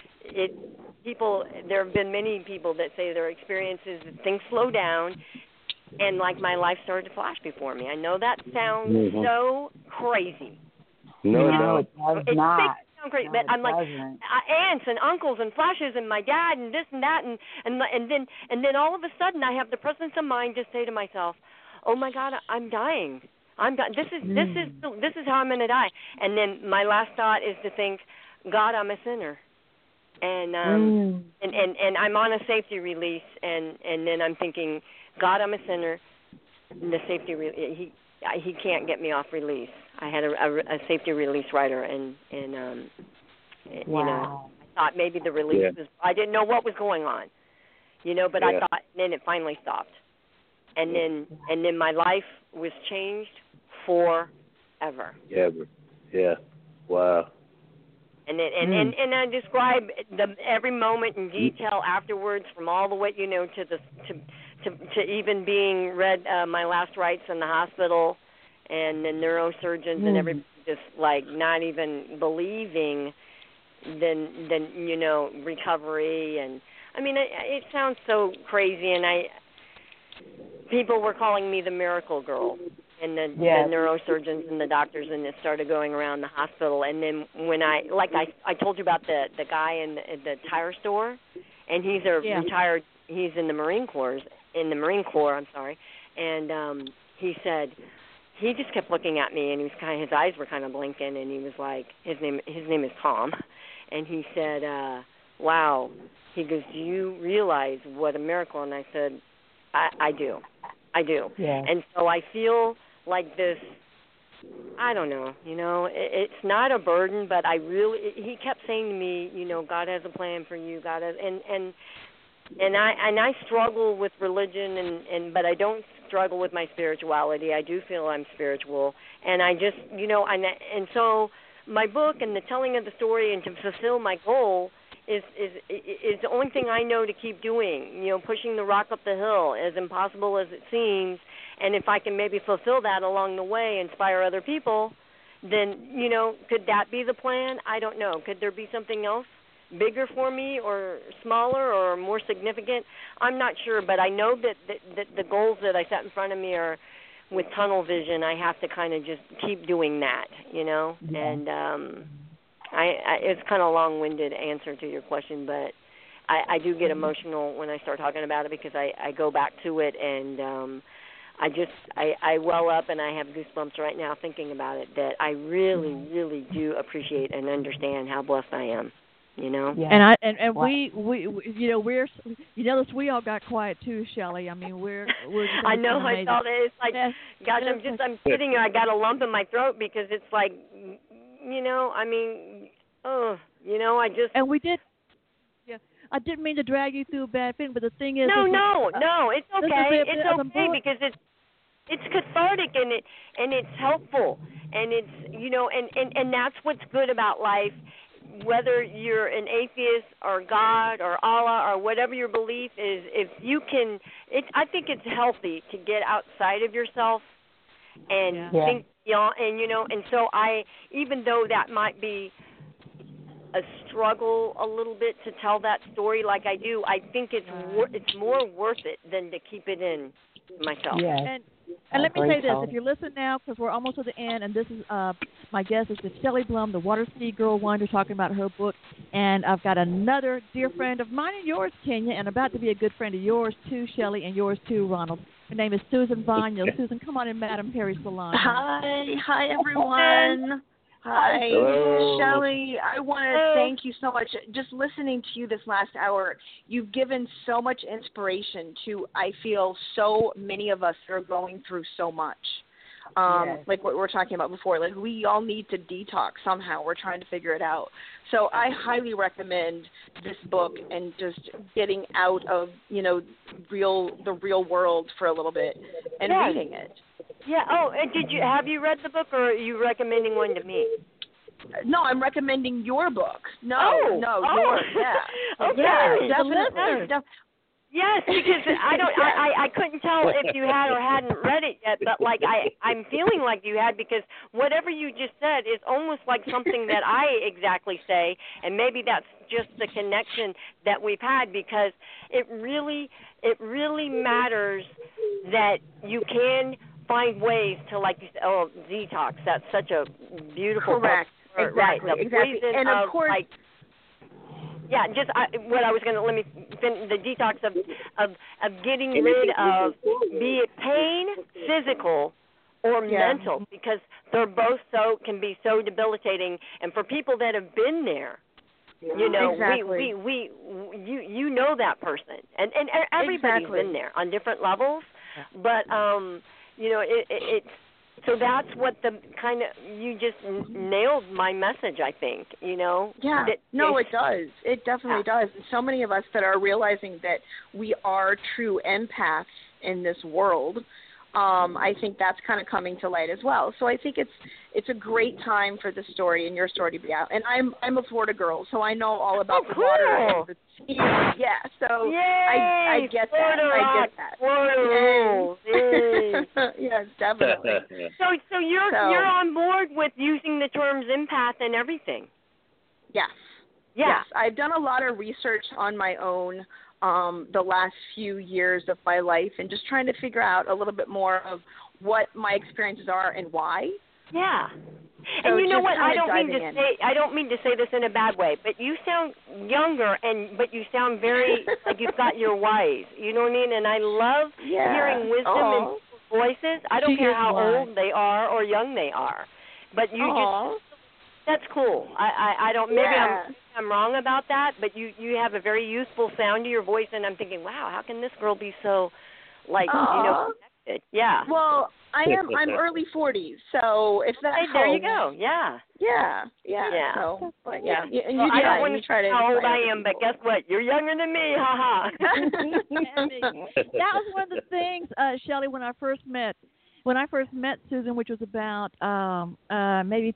S4: there have been many people that say their experiences, things slow down, and like my life started to flash before me. I know that sounds so crazy.
S8: No, it does not.
S4: Great, but I'm like aunts and uncles and flashes and my dad and this and that and then all of a sudden I have the presence of mind to say to myself, oh my God, I'm dying. This is how I'm going to die. And then my last thought is to think, God, I'm a sinner, and I'm on a safety release, and then I'm thinking, God, I'm a sinner. And the safety he can't get me off release. I had a safety release rider, and
S8: wow.
S4: I thought maybe the release was. I didn't know what was going on, but I thought. Then it finally stopped, and then my life was changed forever.
S6: Yeah. Wow.
S4: And I describe every moment in detail afterwards, from all the way to even being read my last rites in the hospital, and the neurosurgeons and everybody just not even believing then recovery. And I mean it sounds so crazy, and people were calling me the miracle girl, and the neurosurgeons and the doctors, and it started going around the hospital. And then when I told you about the guy in the tire store, and he's retired, he's in the Marine Corps, I'm sorry, and he said, he just kept looking at me, and his eyes were kind of blinking, and he was like, his name is Tom, and he said, wow. He goes, do you realize what a miracle? And I said, I do.
S8: Yeah.
S4: And so I feel like this, I don't know, it's not a burden, but he kept saying to me, God has a plan for you, God has, and I struggle with religion, but I don't struggle with my spirituality. I do feel I'm spiritual, and I just, and so my book and the telling of the story and to fulfill my goal is the only thing I know to keep doing, pushing the rock up the hill, as impossible as it seems. And if I can maybe fulfill that along the way, inspire other people, then, could that be the plan? I don't know. Could there be something else bigger for me or smaller or more significant? I'm not sure, but I know that the goals that I set in front of me are with tunnel vision. I have to kind of just keep doing that,
S8: Yeah.
S4: And it's kind of a long-winded answer to your question, but I do get emotional when I start talking about it because I go back to it, and I well up and I have goosebumps right now thinking about it, that I really, really do appreciate and understand how blessed I am,
S1: Yeah. And wow. we all got quiet too, Shelley. I mean, we're just
S4: I know,
S1: amazing.
S4: I felt it. It's like, gosh, I'm sitting here, I got a lump in my throat because it's like, And
S1: we did. Yeah, I didn't mean to drag you through a bad thing, but the thing is,
S4: no, it's okay. It's okay because it's cathartic and it's helpful, and it's and that's what's good about life. Whether you're an atheist or God or Allah or whatever your belief is, if you can, I think it's healthy to get outside of yourself and think beyond, and so even though that might be a struggle a little bit to tell that story like I do, I think it's more worth it than to keep it in myself.
S8: Yeah.
S1: And let me say this, if you're listening now, because we're almost at the end, and this is my guest is Shelley Blum, the Water Sea Girl Wonder, talking about her book. And I've got another dear friend of mine and yours, Kenya, and about to be a good friend of yours too, Shelley, and yours too, Ronald. Her name is Susan Vanya. Susan, come on in, Madam Perry Salon.
S9: Hi everyone. Hi, Shelley. I want to thank you so much. Just listening to you this last hour, you've given so much inspiration to, I feel, so many of us that are going through so much. Like what we were talking about before. Like, we all need to detox somehow. We're trying to figure it out. So I highly recommend this book and just getting out of, the real world for a little bit and reading it.
S4: Yeah. Oh, have you read the book, or are you recommending one to me?
S9: No, I'm recommending your book. Yours. Yeah.
S4: Okay.
S9: Yeah, definitely.
S4: Yes, because I couldn't tell if you had or hadn't read it yet, but like I'm feeling like you had, because whatever you just said is almost like something that I exactly say, and maybe that's just the connection that we've had, because it really matters that you can find ways to, like you said, detox. That's such a beautiful
S9: correct.
S4: Word.
S9: Exactly.
S4: Right.
S9: Exactly. And of course.
S4: Let me finish the detox of getting rid of, be it pain, physical or mental, because they're both can be so debilitating. And for people that have been there,
S9: exactly.
S4: you know that person, and everybody's been there on different levels, but it's. So that's what you just nailed my message, I think,
S9: Yeah, it does. It definitely does. And so many of us that are realizing that we are true empaths in this world, I think that's kind of coming to light as well. So I think it's a great time for the story and your story to be out. And I'm a Florida girl, so I know all about the water and the sea. Yeah, so I get that. I get that.
S4: Florida.
S9: Yes, definitely.
S4: So you're on board with using the terms empath and everything?
S9: Yes.
S4: Yeah.
S9: Yes, I've done a lot of research on my own the last few years of my life, and just trying to figure out a little bit more of what my experiences are and why.
S4: Yeah.
S9: So
S4: and you know what? I don't mean to say this in a bad way, but you sound younger, but you sound very like you've got your whys. You know what I mean? And I love hearing wisdom in voices. I don't care how old they are or young they are, but you That's cool. I don't. Maybe I'm wrong about that, but you have a very youthful sound to your voice, and I'm thinking, wow, how can this girl be so, like, connected? Yeah.
S9: Well, I'm early 40s, so if that helps.
S4: There you go. Yeah.
S9: Yeah. So, but yeah. And you
S4: I don't want to
S9: try to
S4: how old I am, but guess what? You're younger than me. Ha ha.
S1: That was one of the things, Shelley, when I first met Susan, which was about maybe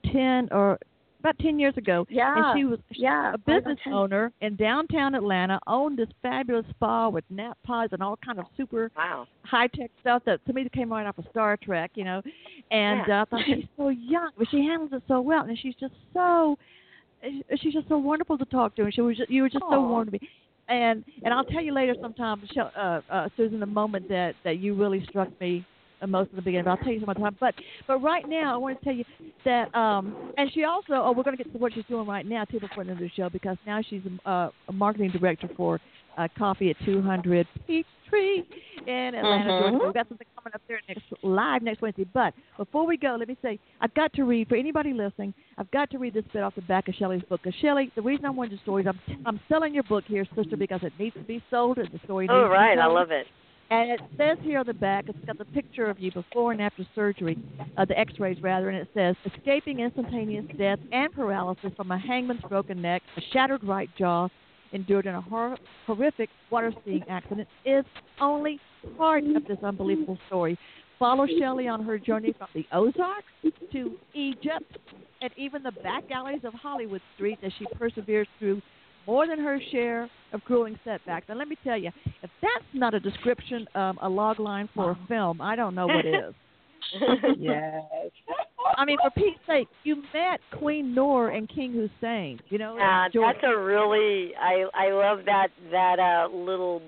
S1: 10 years ago.
S9: Yeah.
S1: And she was a business owner in downtown Atlanta, owned this fabulous spa with nap pods and all kind of super high-tech stuff that to me came right off of Star Trek, And I thought, she's so young, but she handles it so well. And she's just so wonderful to talk to. And you were just so warm to me. And I'll tell you later sometime, Susan, the moment that you really struck me most of the beginning. But I'll tell you some other time. But right now, I want to tell you that, and she also, we're going to get to what she's doing right now, too, before the end of the show, because now she's a marketing director for Coffee at 200 Peachtree in Atlanta, Georgia. We've got something coming up there live next Wednesday. But before we go, let me say, I've got to read, for anybody listening, I've got to read this bit off the back of Shelley's book. Because, Shelley, the reason I'm wanting the stories, I'm selling your book here, sister, because it needs to be sold, and the story needs to be told.
S4: I love it.
S1: And it says here on the back, it's got the picture of you before and after surgery, the x-rays rather, and it says, escaping instantaneous death and paralysis from a hangman's broken neck, a shattered right jaw, endured in a horrific water skiing accident, is only part of this unbelievable story. Follow Shelley on her journey from the Ozarks to Egypt and even the back alleys of Hollywood streets as she perseveres through more than her share of grueling setbacks. And let me tell you, if that's not a description, a log line for a film, I don't know what is.
S8: Yes.
S1: I mean, for Pete's sake, you met Queen Noor and King Hussein.
S4: That's a really I love that little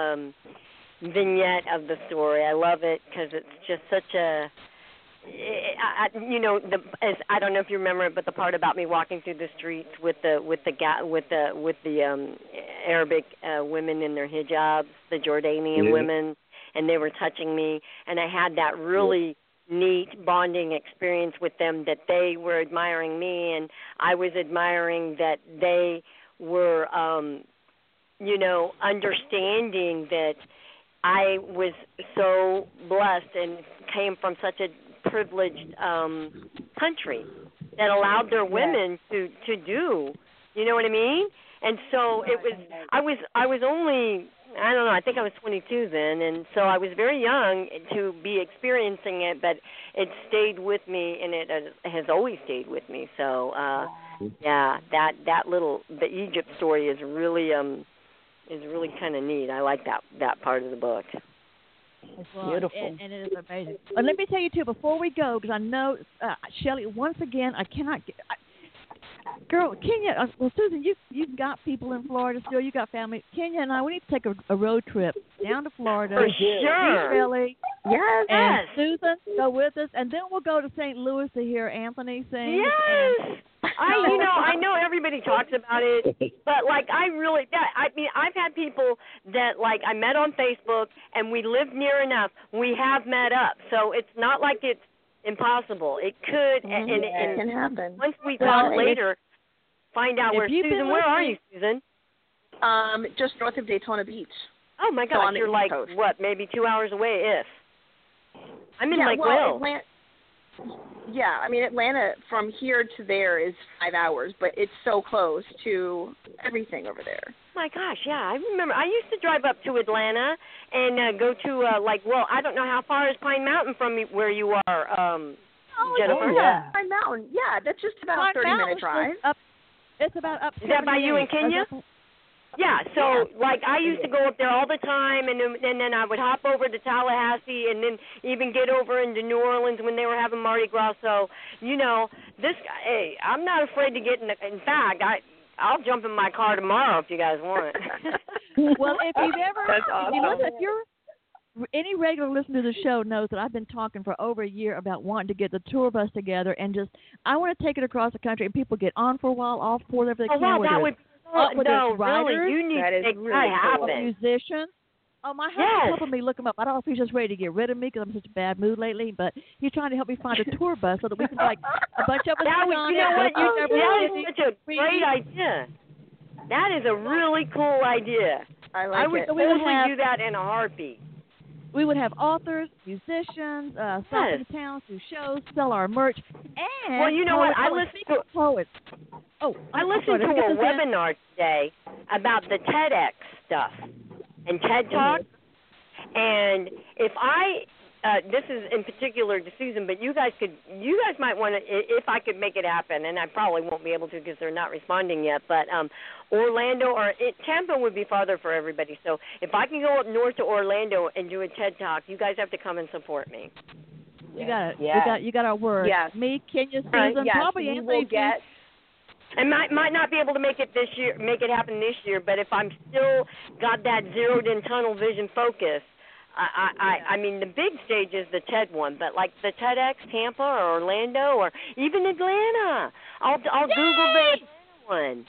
S4: vignette of the story. I love it because it's just such a. I don't know if you remember it, but the part about me walking through the streets with the Arabic women in their hijabs, the Jordanian women, and they were touching me, and I had that really neat bonding experience with them, that they were admiring me and I was admiring that they were, understanding that I was so blessed and came from such a privileged country that allowed their women to do, you know what I mean? And so it was, I was only, I don't know, I think I was 22 then, and so I was very young to be experiencing it, but it stayed with me, and it has always stayed with me. So, the Egypt story is really kind of neat. I like that part of the book.
S1: It's beautiful. And it is amazing. But let me tell you, too, before we go, because I know, Shelley, once again, I cannot get... Girl, Kenya, Susan, you've got people in Florida still. You got family. Kenya and I, we need to take a road trip down to Florida.
S4: For sure.
S1: Shelley.
S9: Yes.
S1: And Susan, go with us. And then we'll go to St. Louis to hear Anthony sing.
S4: Yes. I know everybody talks about it, but I've had people that I met on Facebook and we live near enough. We have met up, so it's not like it's impossible. It could,
S9: it can happen.
S4: Once we talk later, find out where Susan. Where are you, Susan?
S9: Just north of Daytona Beach.
S4: Oh my gosh, you're maybe 2 hours away. If I'm in Lake Will.
S9: Atlanta from here to there is 5 hours, but it's so close to everything over there.
S4: My gosh, yeah, I remember. I used to drive up to Atlanta and go to I don't know how far is Pine Mountain from where you are, Jennifer.
S9: Yeah, Pine Mountain. Yeah, that's just about a 30-minute drive.
S1: It's about up.
S4: Is that by you in Kenya? Yeah, so I used to go up there all the time, and then I would hop over to Tallahassee, and then even get over into New Orleans when they were having Mardi Gras. So this guy, hey, I'm not afraid to get in fact, I'll jump in my car tomorrow if you guys want.
S1: Well, if you've ever,
S9: that's awesome.
S1: if you're any regular listener to the show knows that I've been talking for over a year about wanting to get the tour bus together and I want to take it across the country, and people get on for a while, off for whatever they can.
S4: Wow, that would. No, really, you need to make that happen.
S1: Musicians, Oh, my husband's helping me look him up. I don't know if he's just ready to get rid of me because I'm in such a bad mood lately, but he's trying to help me find a tour bus so that we can, like, a bunch of us on
S4: you know what? That is such a
S1: great
S4: idea. That is a really cool idea. I would totally do that in a heartbeat.
S1: We would have authors, musicians, stop in town, do shows, sell our merch, and
S4: well, you know what? I listened to
S1: poets.
S4: I listened to a webinar today about the TEDx stuff and TED Talk, and if this is in particular to Susan, but you guys might want to, if I could make it happen, and I probably won't be able to because they're not responding yet, but Orlando or Tampa would be farther for everybody. So if I can go up north to Orlando and do a TED Talk, you guys have to come and support me.
S1: You got it. Yeah. You got our word.
S9: Yes.
S1: Me, Kenya, Susan, probably Anthony.
S9: Will get.
S4: I might not be able to make it happen this year, but if I'm still got that zeroed in tunnel vision focus, I mean, the big stage is the TED one, but like the TEDx Tampa or Orlando or even Atlanta, I'll Google the one.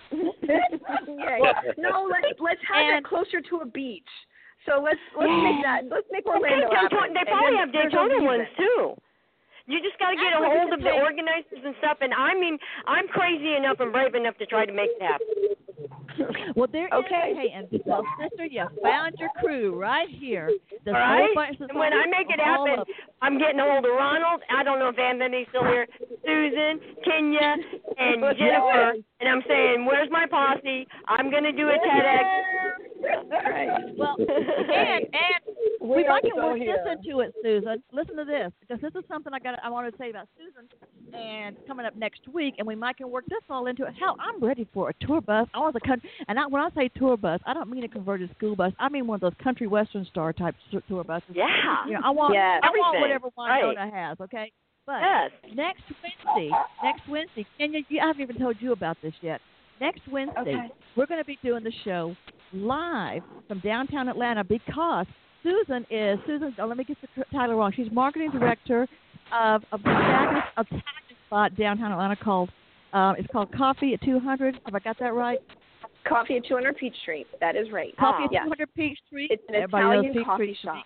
S9: No, let's have it closer to a beach. So let's make Orlando happen.
S4: They probably have Daytona ones too. You just got to get a hold of the organizers and stuff. And I mean, I'm crazy enough and brave enough to try to make it happen.
S1: Well, there is. Hey, and sister, you found your crew right here.
S4: Right? And when I make it happen, I'm getting a hold of Ronald. I don't know if Anthony's still here. Susan, Kenya, and Jennifer. And I'm saying, where's my posse? I'm going to do a TEDx.
S1: Right. Well, and we might can work this into it, Susan. Listen to this, because this is something I want to say about Susan, and coming up next week, and we might can work this all into it. Hell, I'm ready for a tour bus. I want when I say tour bus, I don't mean a converted school bus. I mean one of those country western star type tour buses.
S4: Yeah.
S1: You know, I want whatever Winona has. Okay. But next Wednesday, Kenya, I haven't even told you about this yet. Next Wednesday, we're going to be doing the show live from downtown Atlanta because Susan, let me get the title wrong. She's marketing director of a fabulous spot downtown Atlanta called, it's called Coffee at 200. Have I got that right?
S9: Coffee at 200 Peachtree. That is right.
S1: Coffee at 200 Peachtree.
S9: It's an Italian coffee shop.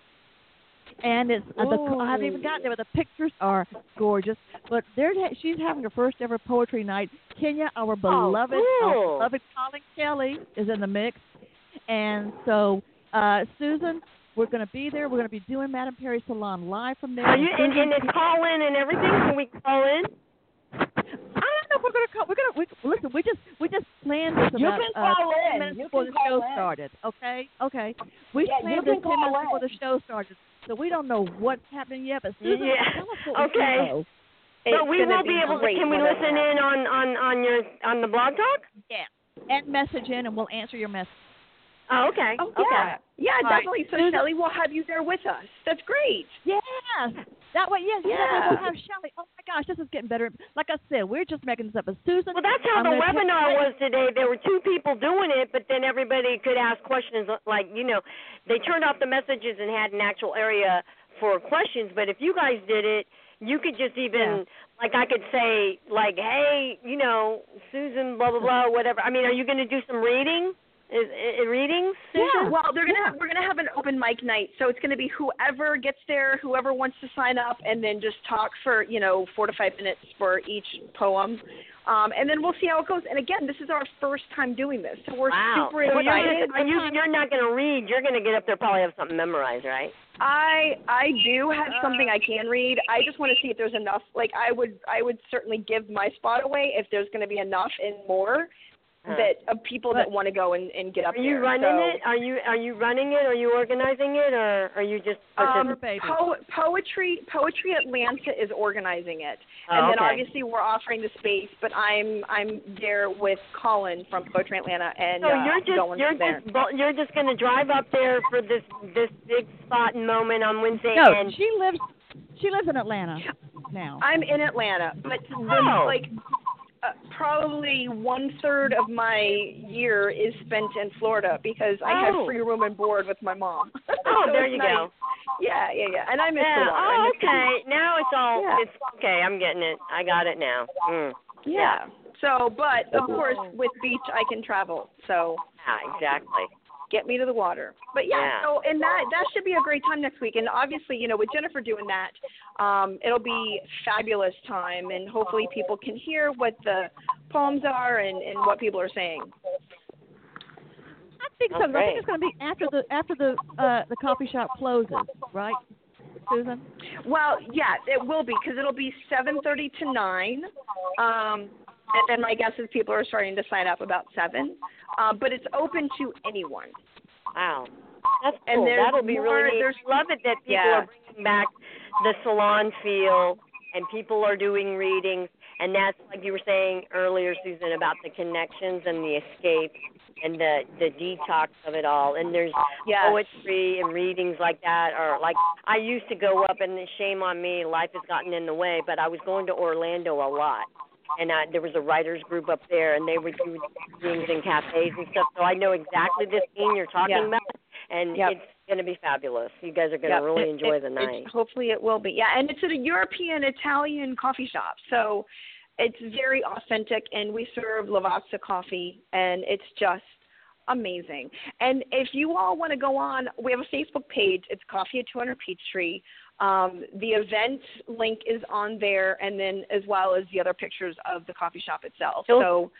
S1: And it's I haven't even gotten there, but the pictures are gorgeous. But she's having her first ever poetry night. Kenya, our beloved Colin Kelly, is in the mix. And so, Susan, we're going to be there. We're going to be doing Madame Perry Salon live from there.
S4: And it's call in and everything. Can we call in?
S1: I don't know if we're going to call. Listen. We just planned this about 10 minutes before the show started. Okay. We planned this 10 minutes before the show started, so we don't know what's happening yet. But Susan, tell us what we know.
S4: So we will be able to. Can we listen in on the blog talk?
S1: Yeah, and message in, and we'll answer your message.
S4: Oh, okay.
S9: Oh, yeah. Yeah, definitely. So Shelley will have you there with us. That's great.
S1: Yeah. That way, that way we'll have Shelley. Oh, my gosh, this is getting better. Like I said, we're just making this up. But Susan.
S4: Well, that's how the webinar was today. There were two people doing it, but then everybody could ask questions. Like, they turned off the messages and had an actual area for questions. But if you guys did it, you could just even, like I could say, like, hey, Susan, blah, blah, blah, whatever. I mean, are you going to do some reading? Is readings?
S9: Yeah. Well, we're gonna have an open mic night, so it's gonna be whoever gets there, whoever wants to sign up, and then just talk for 4 to 5 minutes for each poem, and then we'll see how it goes. And again, this is our first time doing this, so we're super excited.
S4: You're not gonna read. You're gonna get up there, probably have something memorized, right?
S9: I do have something I can read. I just want to see if there's enough. Like I would certainly give my spot away if there's going to be enough and more. Of people that want to go and get up there.
S4: Are you running it? Are you running it? Are you organizing it, or are you just participating?
S9: Poetry Atlanta is organizing it, and then obviously we're offering the space. But I'm there with Colin from Poetry Atlanta, and
S4: you're just going to drive up there for this big spot and moment on Wednesday.
S1: No,
S4: and
S1: she lives in Atlanta now.
S9: I'm in Atlanta, but probably 1/3 of my year is spent in Florida because I have free room and board with my mom.
S4: Oh,
S9: so
S4: there you go.
S9: Yeah. And I miss the water.
S4: Oh, okay. Now it's all. Yeah. It's okay. I'm getting it. I got it now.
S9: Yeah. So, but of course, with beach, I can travel. So.
S4: Yeah, exactly.
S9: Get me to the water. But so and that should be a great time next week. And obviously, with Jennifer doing that, it'll be fabulous time, and hopefully people can hear what the poems are and what people are saying.
S1: I think so. I think it's going to be after the coffee shop closes, right, Susan?
S9: Well, yeah, it will be, because it'll be 7:30 to 9. And then my guess is people are starting to sign up about 7. But it's open to anyone.
S4: Wow. That's cool.
S9: And
S4: that'll be really neat. I love it that people are bringing back the salon feel, and people are doing readings. And that's, like you were saying earlier, Susan, about the connections and the escape and the detox of it all. And there's poetry and readings like that. Or like I used to go up, and shame on me, life has gotten in the way, but I was going to Orlando a lot. And there was a writers group up there, and they would do things in cafes and stuff. So I know exactly this scene you're talking about, and it's going to be fabulous. You guys are going to really enjoy the night.
S9: Hopefully it will be. Yeah, and it's at a European-Italian coffee shop. So it's very authentic, and we serve Lavazza coffee, and it's just amazing. And if you all want to go on, we have a Facebook page. It's Coffee at 200 Peachtree. The event link is on there, and then as well as the other pictures of the coffee shop itself. So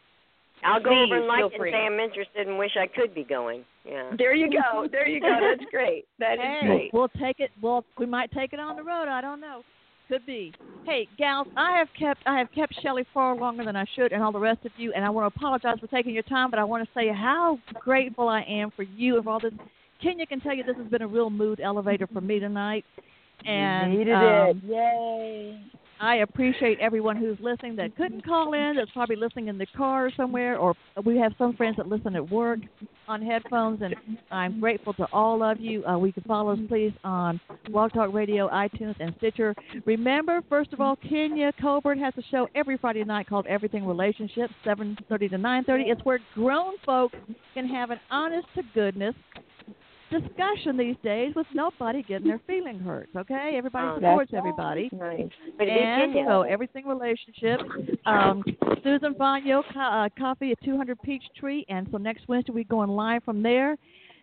S4: I'll go over and like and say I'm interested and wish I could be going. Yeah.
S9: There you go. That's great. That is great.
S1: We'll take it. Well, we might take it on the road. I don't know. Could be. Hey, gals, I have kept Shelley far longer than I should, and all the rest of you. And I want to apologize for taking your time, but I want to say how grateful I am for you and for all this. Kenya can tell you this has been a real mood elevator for me tonight. And
S8: you needed it. Yay.
S1: I appreciate everyone who's listening that couldn't call in, that's probably listening in the car somewhere, or we have some friends that listen at work on headphones, and I'm grateful to all of you. You can follow us, please, on Blog Talk Radio, iTunes, and Stitcher. Remember, first of all, Kenya Colbert has a show every Friday night called Everything Relationships, 7:30 to 9:30. It's where grown folks can have an honest-to-goodness discussion these days with nobody getting their feeling hurt, okay? Everybody supports everybody.
S8: Nice.
S1: And so Everything Relationships. Susan Fonyo, Coffee at 200 Peachtree, and so next Wednesday we're going live from there.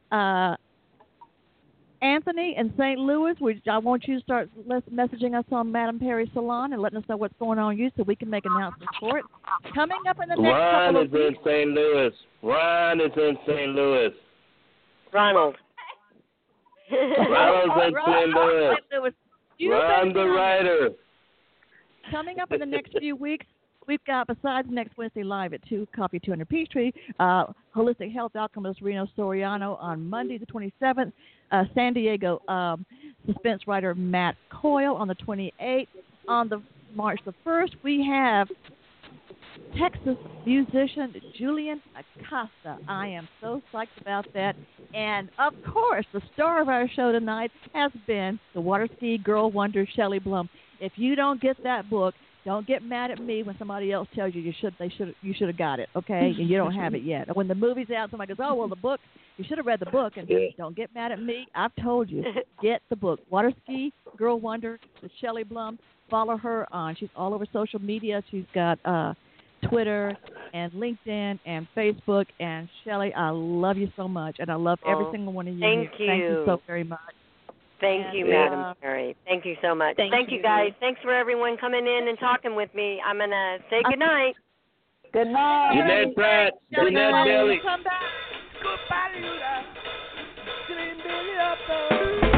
S1: Anthony in St. Louis, I want you to start messaging us on Madame Perry Salon and letting us know what's going on with you so we can make announcements for it. Coming up in the next couple of weeks.
S6: Ron is in St. Louis.
S4: Ronald.
S6: Ronald's in St. Louis. Ron the writer.
S1: Coming up in the next few weeks, we've got, besides next Wednesday live at 2 Coffee 200 Peachtree, Holistic Health Alchemist Reno Soriano on Monday the 27th, San Diego suspense writer Matt Coyle on the 28th. On the March the 1st, we have Texas musician Julian Acosta. I am so psyched about that. And, of course, the star of our show tonight has been the water ski girl wonder, Shelley Blum. If you don't get that book, don't get mad at me when somebody else tells you you should have got it, okay? And you don't have it yet. Or when the movie's out, somebody goes, oh, well, the book, you should have read the book. And don't get mad at me. I've told you, get the book. Water ski girl wonder with Shelley Blum. Follow her on. She's all over social media. She's got Twitter and LinkedIn and Facebook. And Shelley, I love you so much, and I love every single one of you.
S4: Thank you.
S1: Thank you so very much.
S4: Thank you, Madam Perry. Thank you so much. Thank you, guys. Thanks for everyone coming in and talking with me. I'm going to say good night.
S8: Good night.
S6: Good night, Pratt. Good night, Shelley.
S1: Come back. Goodbye,